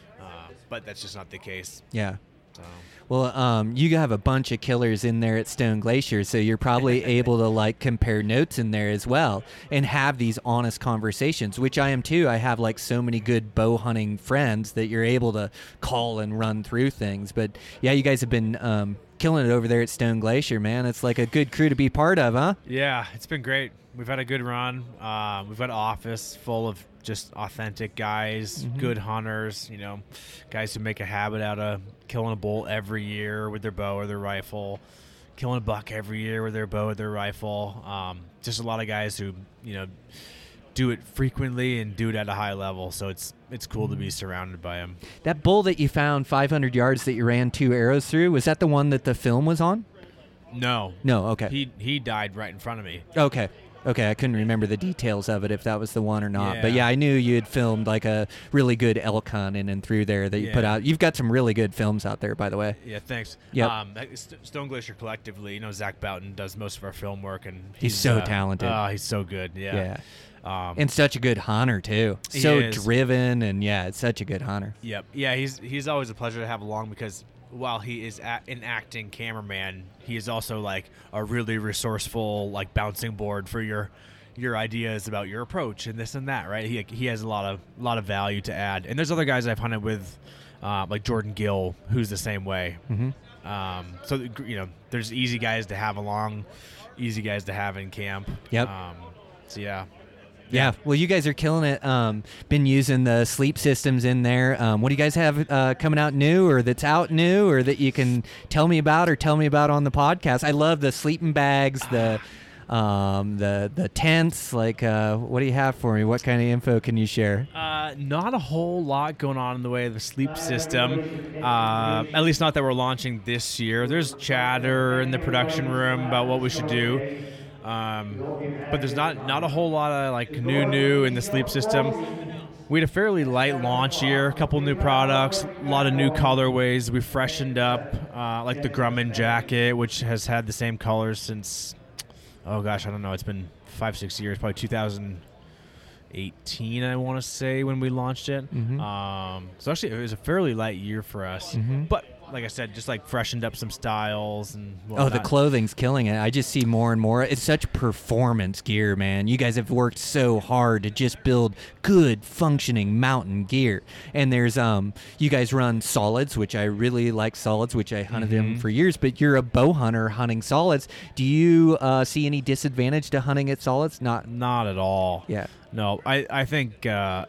But that's just not the case. Yeah. So. Well, you have a bunch of killers in there at Stone Glacier, so you're probably able to like compare notes in there as well and have these honest conversations, which I am too. I have like so many good bow hunting friends that you're able to call and run through things. But yeah, you guys have been killing it over there at Stone Glacier, man. It's like a good crew to be part of, huh? Yeah, it's been great. We've had a good run. We've got an office full of just authentic guys, good hunters, guys who make a habit out of killing a bull every year with their bow or their rifle, killing a buck every year with their bow or their rifle. Just a lot of guys who, do it frequently and do it at a high level. So it's cool to be surrounded by them. That bull that you found 500 yards that you ran 2 arrows through, was that the one that the film was on? No. No, okay. He died right in front of me. Okay, I couldn't remember the details of it, if that was the one or not. Yeah. But yeah, I knew you had filmed like a really good elk hunt in and through there that you put out. You've got some really good films out there, by the way. Yeah, thanks. Yep. Stone Glacier collectively, Zach Boughton does most of our film work, and He's so talented. Oh, he's so good. Yeah. And such a good hunter too. He So is. driven, and it's such a good hunter. Yep. Yeah, he's always a pleasure to have along, because while he is an acting cameraman, he is also like a really resourceful like bouncing board for your ideas about your approach and this and that, right? He has a lot of value to add. And there's other guys I've hunted with, like Jordan Gill, who's the same way. So there's easy guys to have along, easy guys to have in camp. Yep. So yeah. Yeah, well, you guys are killing it. Been using the sleep systems in there. What do you guys have coming out new, or that's out new, or that you can tell me about on the podcast? I love the sleeping bags, the tents. Like, what do you have for me? What kind of info can you share? Not a whole lot going on in the way of the sleep system. At least not that we're launching this year. There's chatter in the production room about what we should do. But there's not a whole lot of like new in the sleep system. We had a fairly light launch year, a couple new products, a lot of new colorways. We freshened up, like the Grumman jacket, which has had the same colors since, oh gosh, I don't know, it's been 5-6 years, probably 2018, I want to say, when we launched it. So actually, it was a fairly light year for us, but like I said, just like freshened up some styles and whatnot. Oh, the clothing's killing it. I just see more and more. It's such performance gear, man. You guys have worked so hard to just build good functioning mountain gear. And there's you guys run solids, which I really like solids, which I hunted them for years, but you're a bow hunter hunting solids. Do you see any disadvantage to hunting at solids? Not at all. Yeah. No, I think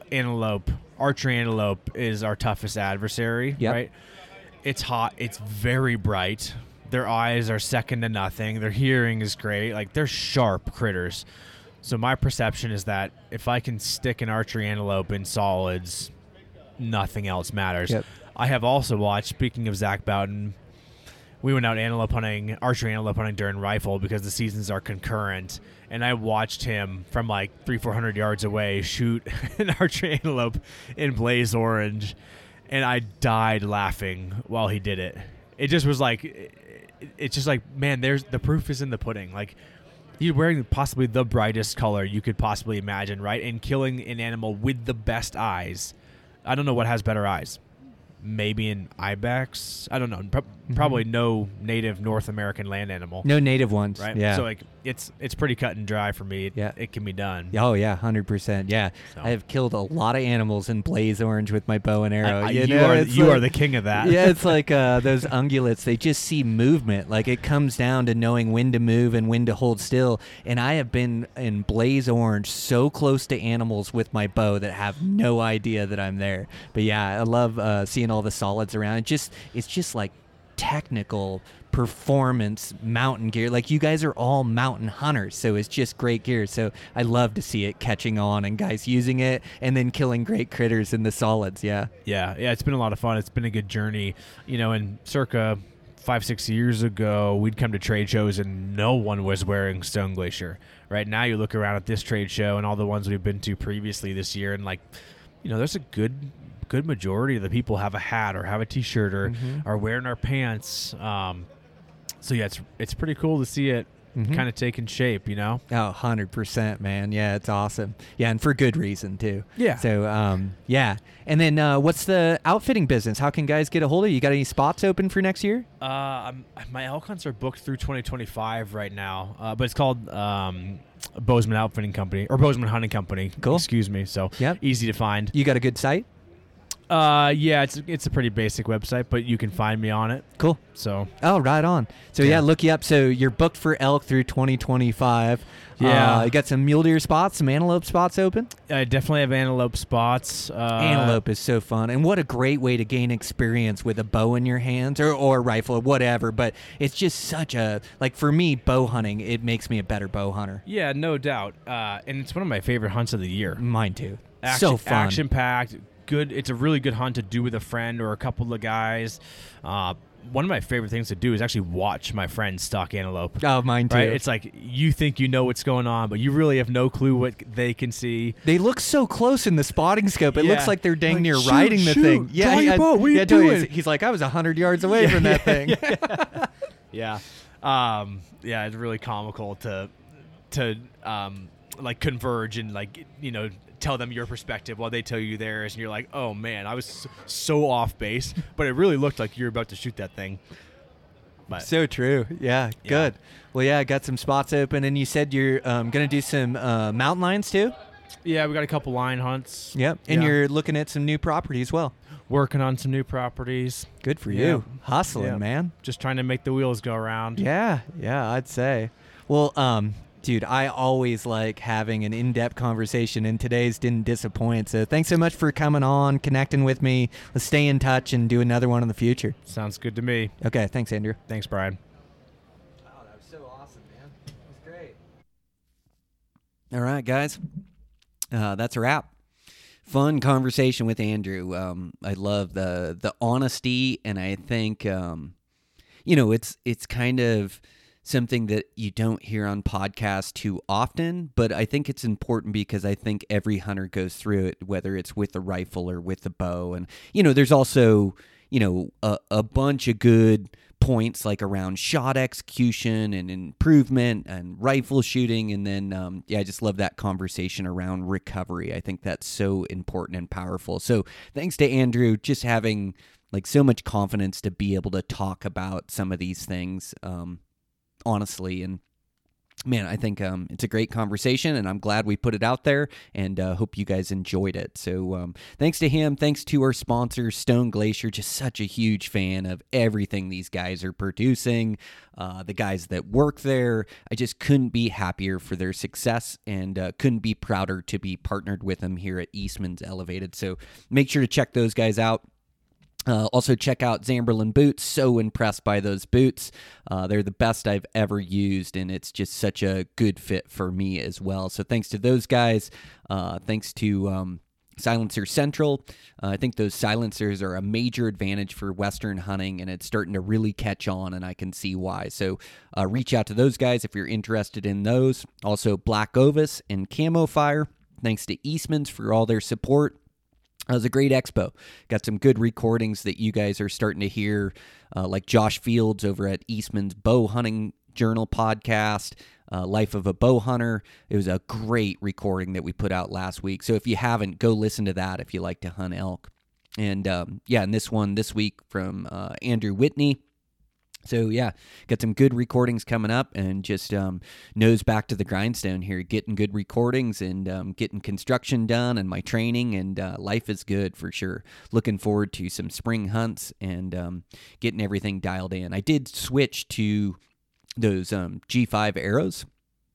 archery antelope is our toughest adversary, right? It's hot. It's very bright. Their eyes are second to nothing. Their hearing is great. Like, they're sharp critters. So my perception is that if I can stick an archery antelope in solids, nothing else matters. Yep. I have also watched, speaking of Zach Boughton, we went out archery antelope hunting during rifle because the seasons are concurrent. And I watched him from like 300-400 yards away shoot an archery antelope in blaze orange. And I died laughing while he did it. It just was like, it's just like, man, the proof is in the pudding. Like, you're wearing possibly the brightest color you could possibly imagine, right? And killing an animal with the best eyes. I don't know what has better eyes. Maybe an ibex. I don't know. Probably no native North American land animal. No native ones. Right? Yeah. So, like, it's pretty cut and dry for me. Yeah. It can be done. Oh, yeah, 100%. Yeah. So. I have killed a lot of animals in blaze orange with my bow and arrow. You are the king of that. Yeah, it's like those ungulates. They just see movement. Like, it comes down to knowing when to move and when to hold still. And I have been in blaze orange so close to animals with my bow that have no idea that I'm there. But yeah, I love seeing all the solids around. It's just like technical performance mountain gear. Like, you guys are all mountain hunters, so it's just great gear. So I love to see it catching on and guys using it and then killing great critters in the solids. Yeah. It's been a lot of fun. It's been a good journey. And circa 5-6 years ago, we'd come to trade shows and no one was wearing Stone Glacier. Right now, you look around at this trade show and all the ones we've been to previously this year, and like, there's a good majority of the people have a hat or have a t-shirt or are wearing our pants. So yeah, it's pretty cool to see it kind of taking shape, Oh, 100%, man. Yeah, it's awesome. Yeah, and for good reason too. Yeah. So yeah. And then what's the outfitting business? How can guys get a hold of you? You got any spots open for next year? My elk hunts are booked through 2025 right now, but it's called Bozeman Outfitting Company or Bozeman Hunting Company. Cool. Excuse me. So Yep. easy to find. You got a good site? Yeah, it's a pretty basic website, but you can find me on it. Cool. So Oh, right on. So yeah, look you up. So you're booked for elk through 2025. Yeah. You got some mule deer spots, some antelope spots open. I definitely have antelope spots. Antelope is so fun, and what a great way to gain experience with a bow in your hands or rifle or whatever. But it's just such a, like, for me, bow hunting, it makes me a better bow hunter. Yeah, no doubt. And it's one of my favorite hunts of the year. Mine too. Action, So fun. action packed. Good. It's a really good hunt to do with a friend or a couple of guys. One of my favorite things to do is actually watch my friends stalk antelope. Oh, mine too. Right? It's like you think you know what's going on, but you really have no clue what they can see. They look so close in the spotting scope. It Yeah. looks like they're dang Like, near shoot, riding the shoot. thing. Draw your bow. What are you totally. doing? He's like, I was 100 yards away from that thing. Yeah. Yeah, it's really comical to like converge and like, tell them your perspective while they tell you theirs, and you're like, oh man, I was so off base, but it really looked like you were about to shoot that thing. But So true. Yeah, good. Well, yeah, got some spots open, and you said you're going to do some mountain lions too? yeah, we got a couple line hunts. Yep. And Yeah. you're looking at some new property as well. Working on some new properties. Good for Yeah. you. Hustling, Yeah. man. Just trying to make the wheels go around. Yeah, I'd say. Well, dude, I always like having an in-depth conversation, and today's didn't disappoint. So thanks so much for coming on, connecting with me. Let's stay in touch and do another one in the future. Sounds good to me. Okay, thanks, Andrew. Thanks, Brian. Oh, that was so awesome, man. It was great. All right, guys. That's a wrap. Fun conversation with Andrew. I love the honesty, and I think it's kind of something that you don't hear on podcasts too often, but I think it's important because I think every hunter goes through it, whether it's with a rifle or with a bow. And there's also a bunch of good points like around shot execution and improvement and rifle shooting, and then I just love that conversation around recovery. I think that's so important and powerful. So thanks to Andrew, just having like so much confidence to be able to talk about some of these things honestly. And man, I think it's a great conversation, and I'm glad we put it out there, and hope you guys enjoyed it. So thanks to him. Thanks to our sponsor, Stone Glacier. Just such a huge fan of everything these guys are producing, the guys that work there. I just couldn't be happier for their success, and couldn't be prouder to be partnered with them here at Eastman's Elevated. So make sure to check those guys out. Also, check out Zamberlan Boots. So impressed by those boots. They're the best I've ever used, and it's just such a good fit for me as well. So thanks to those guys. Thanks to Silencer Central. I think those silencers are a major advantage for Western hunting, and it's starting to really catch on, and I can see why. So reach out to those guys if you're interested in those. Also, Black Ovis and Camo Fire. Thanks to Eastman's for all their support. It was a great expo. Got some good recordings that you guys are starting to hear, like Josh Fields over at Eastman's Bow Hunting Journal podcast, Life of a Bow Hunter. It was a great recording that we put out last week. So if you haven't, go listen to that if you like to hunt elk. And and this one this week from Andrew Whitney. So, got some good recordings coming up, and just nose back to the grindstone here, getting good recordings and getting construction done and my training, and life is good for sure. Looking forward to some spring hunts and getting everything dialed in. I did switch to those G5 arrows.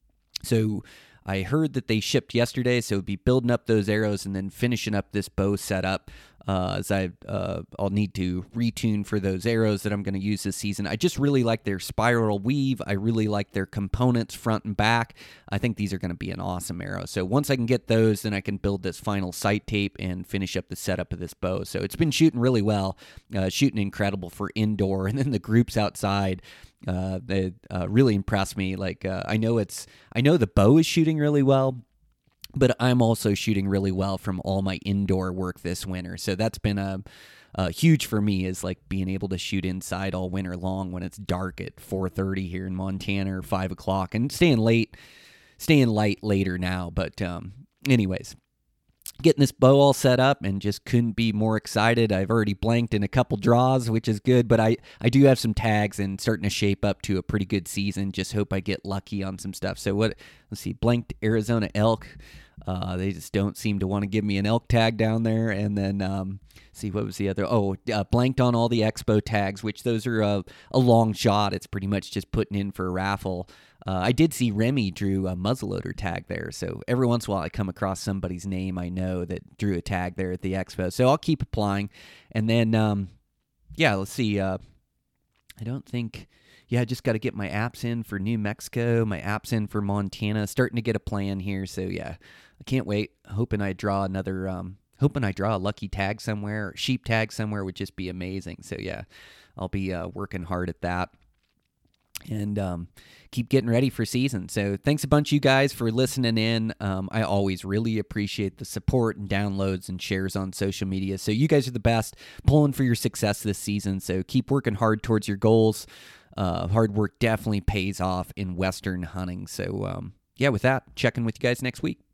So I heard that they shipped yesterday, so be building up those arrows and then finishing up this bow setup. As I'll need to retune for those arrows that I'm going to use this season. I just really like their spiral weave. I really like their components front and back. I think these are going to be an awesome arrow. So once I can get those, then I can build this final sight tape and finish up the setup of this bow. So it's been shooting really well, shooting incredible for indoor, and then the groups outside. They really impressed me. Like I know the bow is shooting really well, but I'm also shooting really well from all my indoor work this winter. So that's been huge for me, is like being able to shoot inside all winter long when it's dark at 4:30 here in Montana or 5 o'clock, and staying light later now. But anyways, getting this bow all set up and just couldn't be more excited. I've already blanked in a couple draws, which is good, but I do have some tags and starting to shape up to a pretty good season. Just hope I get lucky on some stuff. So let's see, blanked Arizona elk. They just don't seem to want to give me an elk tag down there. And then, see, what was the other? Blanked on all the expo tags, which those are a long shot. It's pretty much just putting in for a raffle. I did see Remy drew a muzzleloader tag there. So every once in a while I come across somebody's name I know that drew a tag there at the expo. So I'll keep applying. And then, let's see. I don't think... Yeah, I just got to get my apps in for New Mexico, my apps in for Montana. Starting to get a plan here, so yeah, I can't wait. Hoping I draw a lucky tag somewhere, or sheep tag somewhere would just be amazing. So yeah, I'll be working hard at that, and keep getting ready for season. So thanks a bunch, you guys, for listening in. I always really appreciate the support and downloads and shares on social media. So you guys are the best, pulling for your success this season. So keep working hard towards your goals. Hard work definitely pays off in Western hunting. So, with that, checking with you guys next week.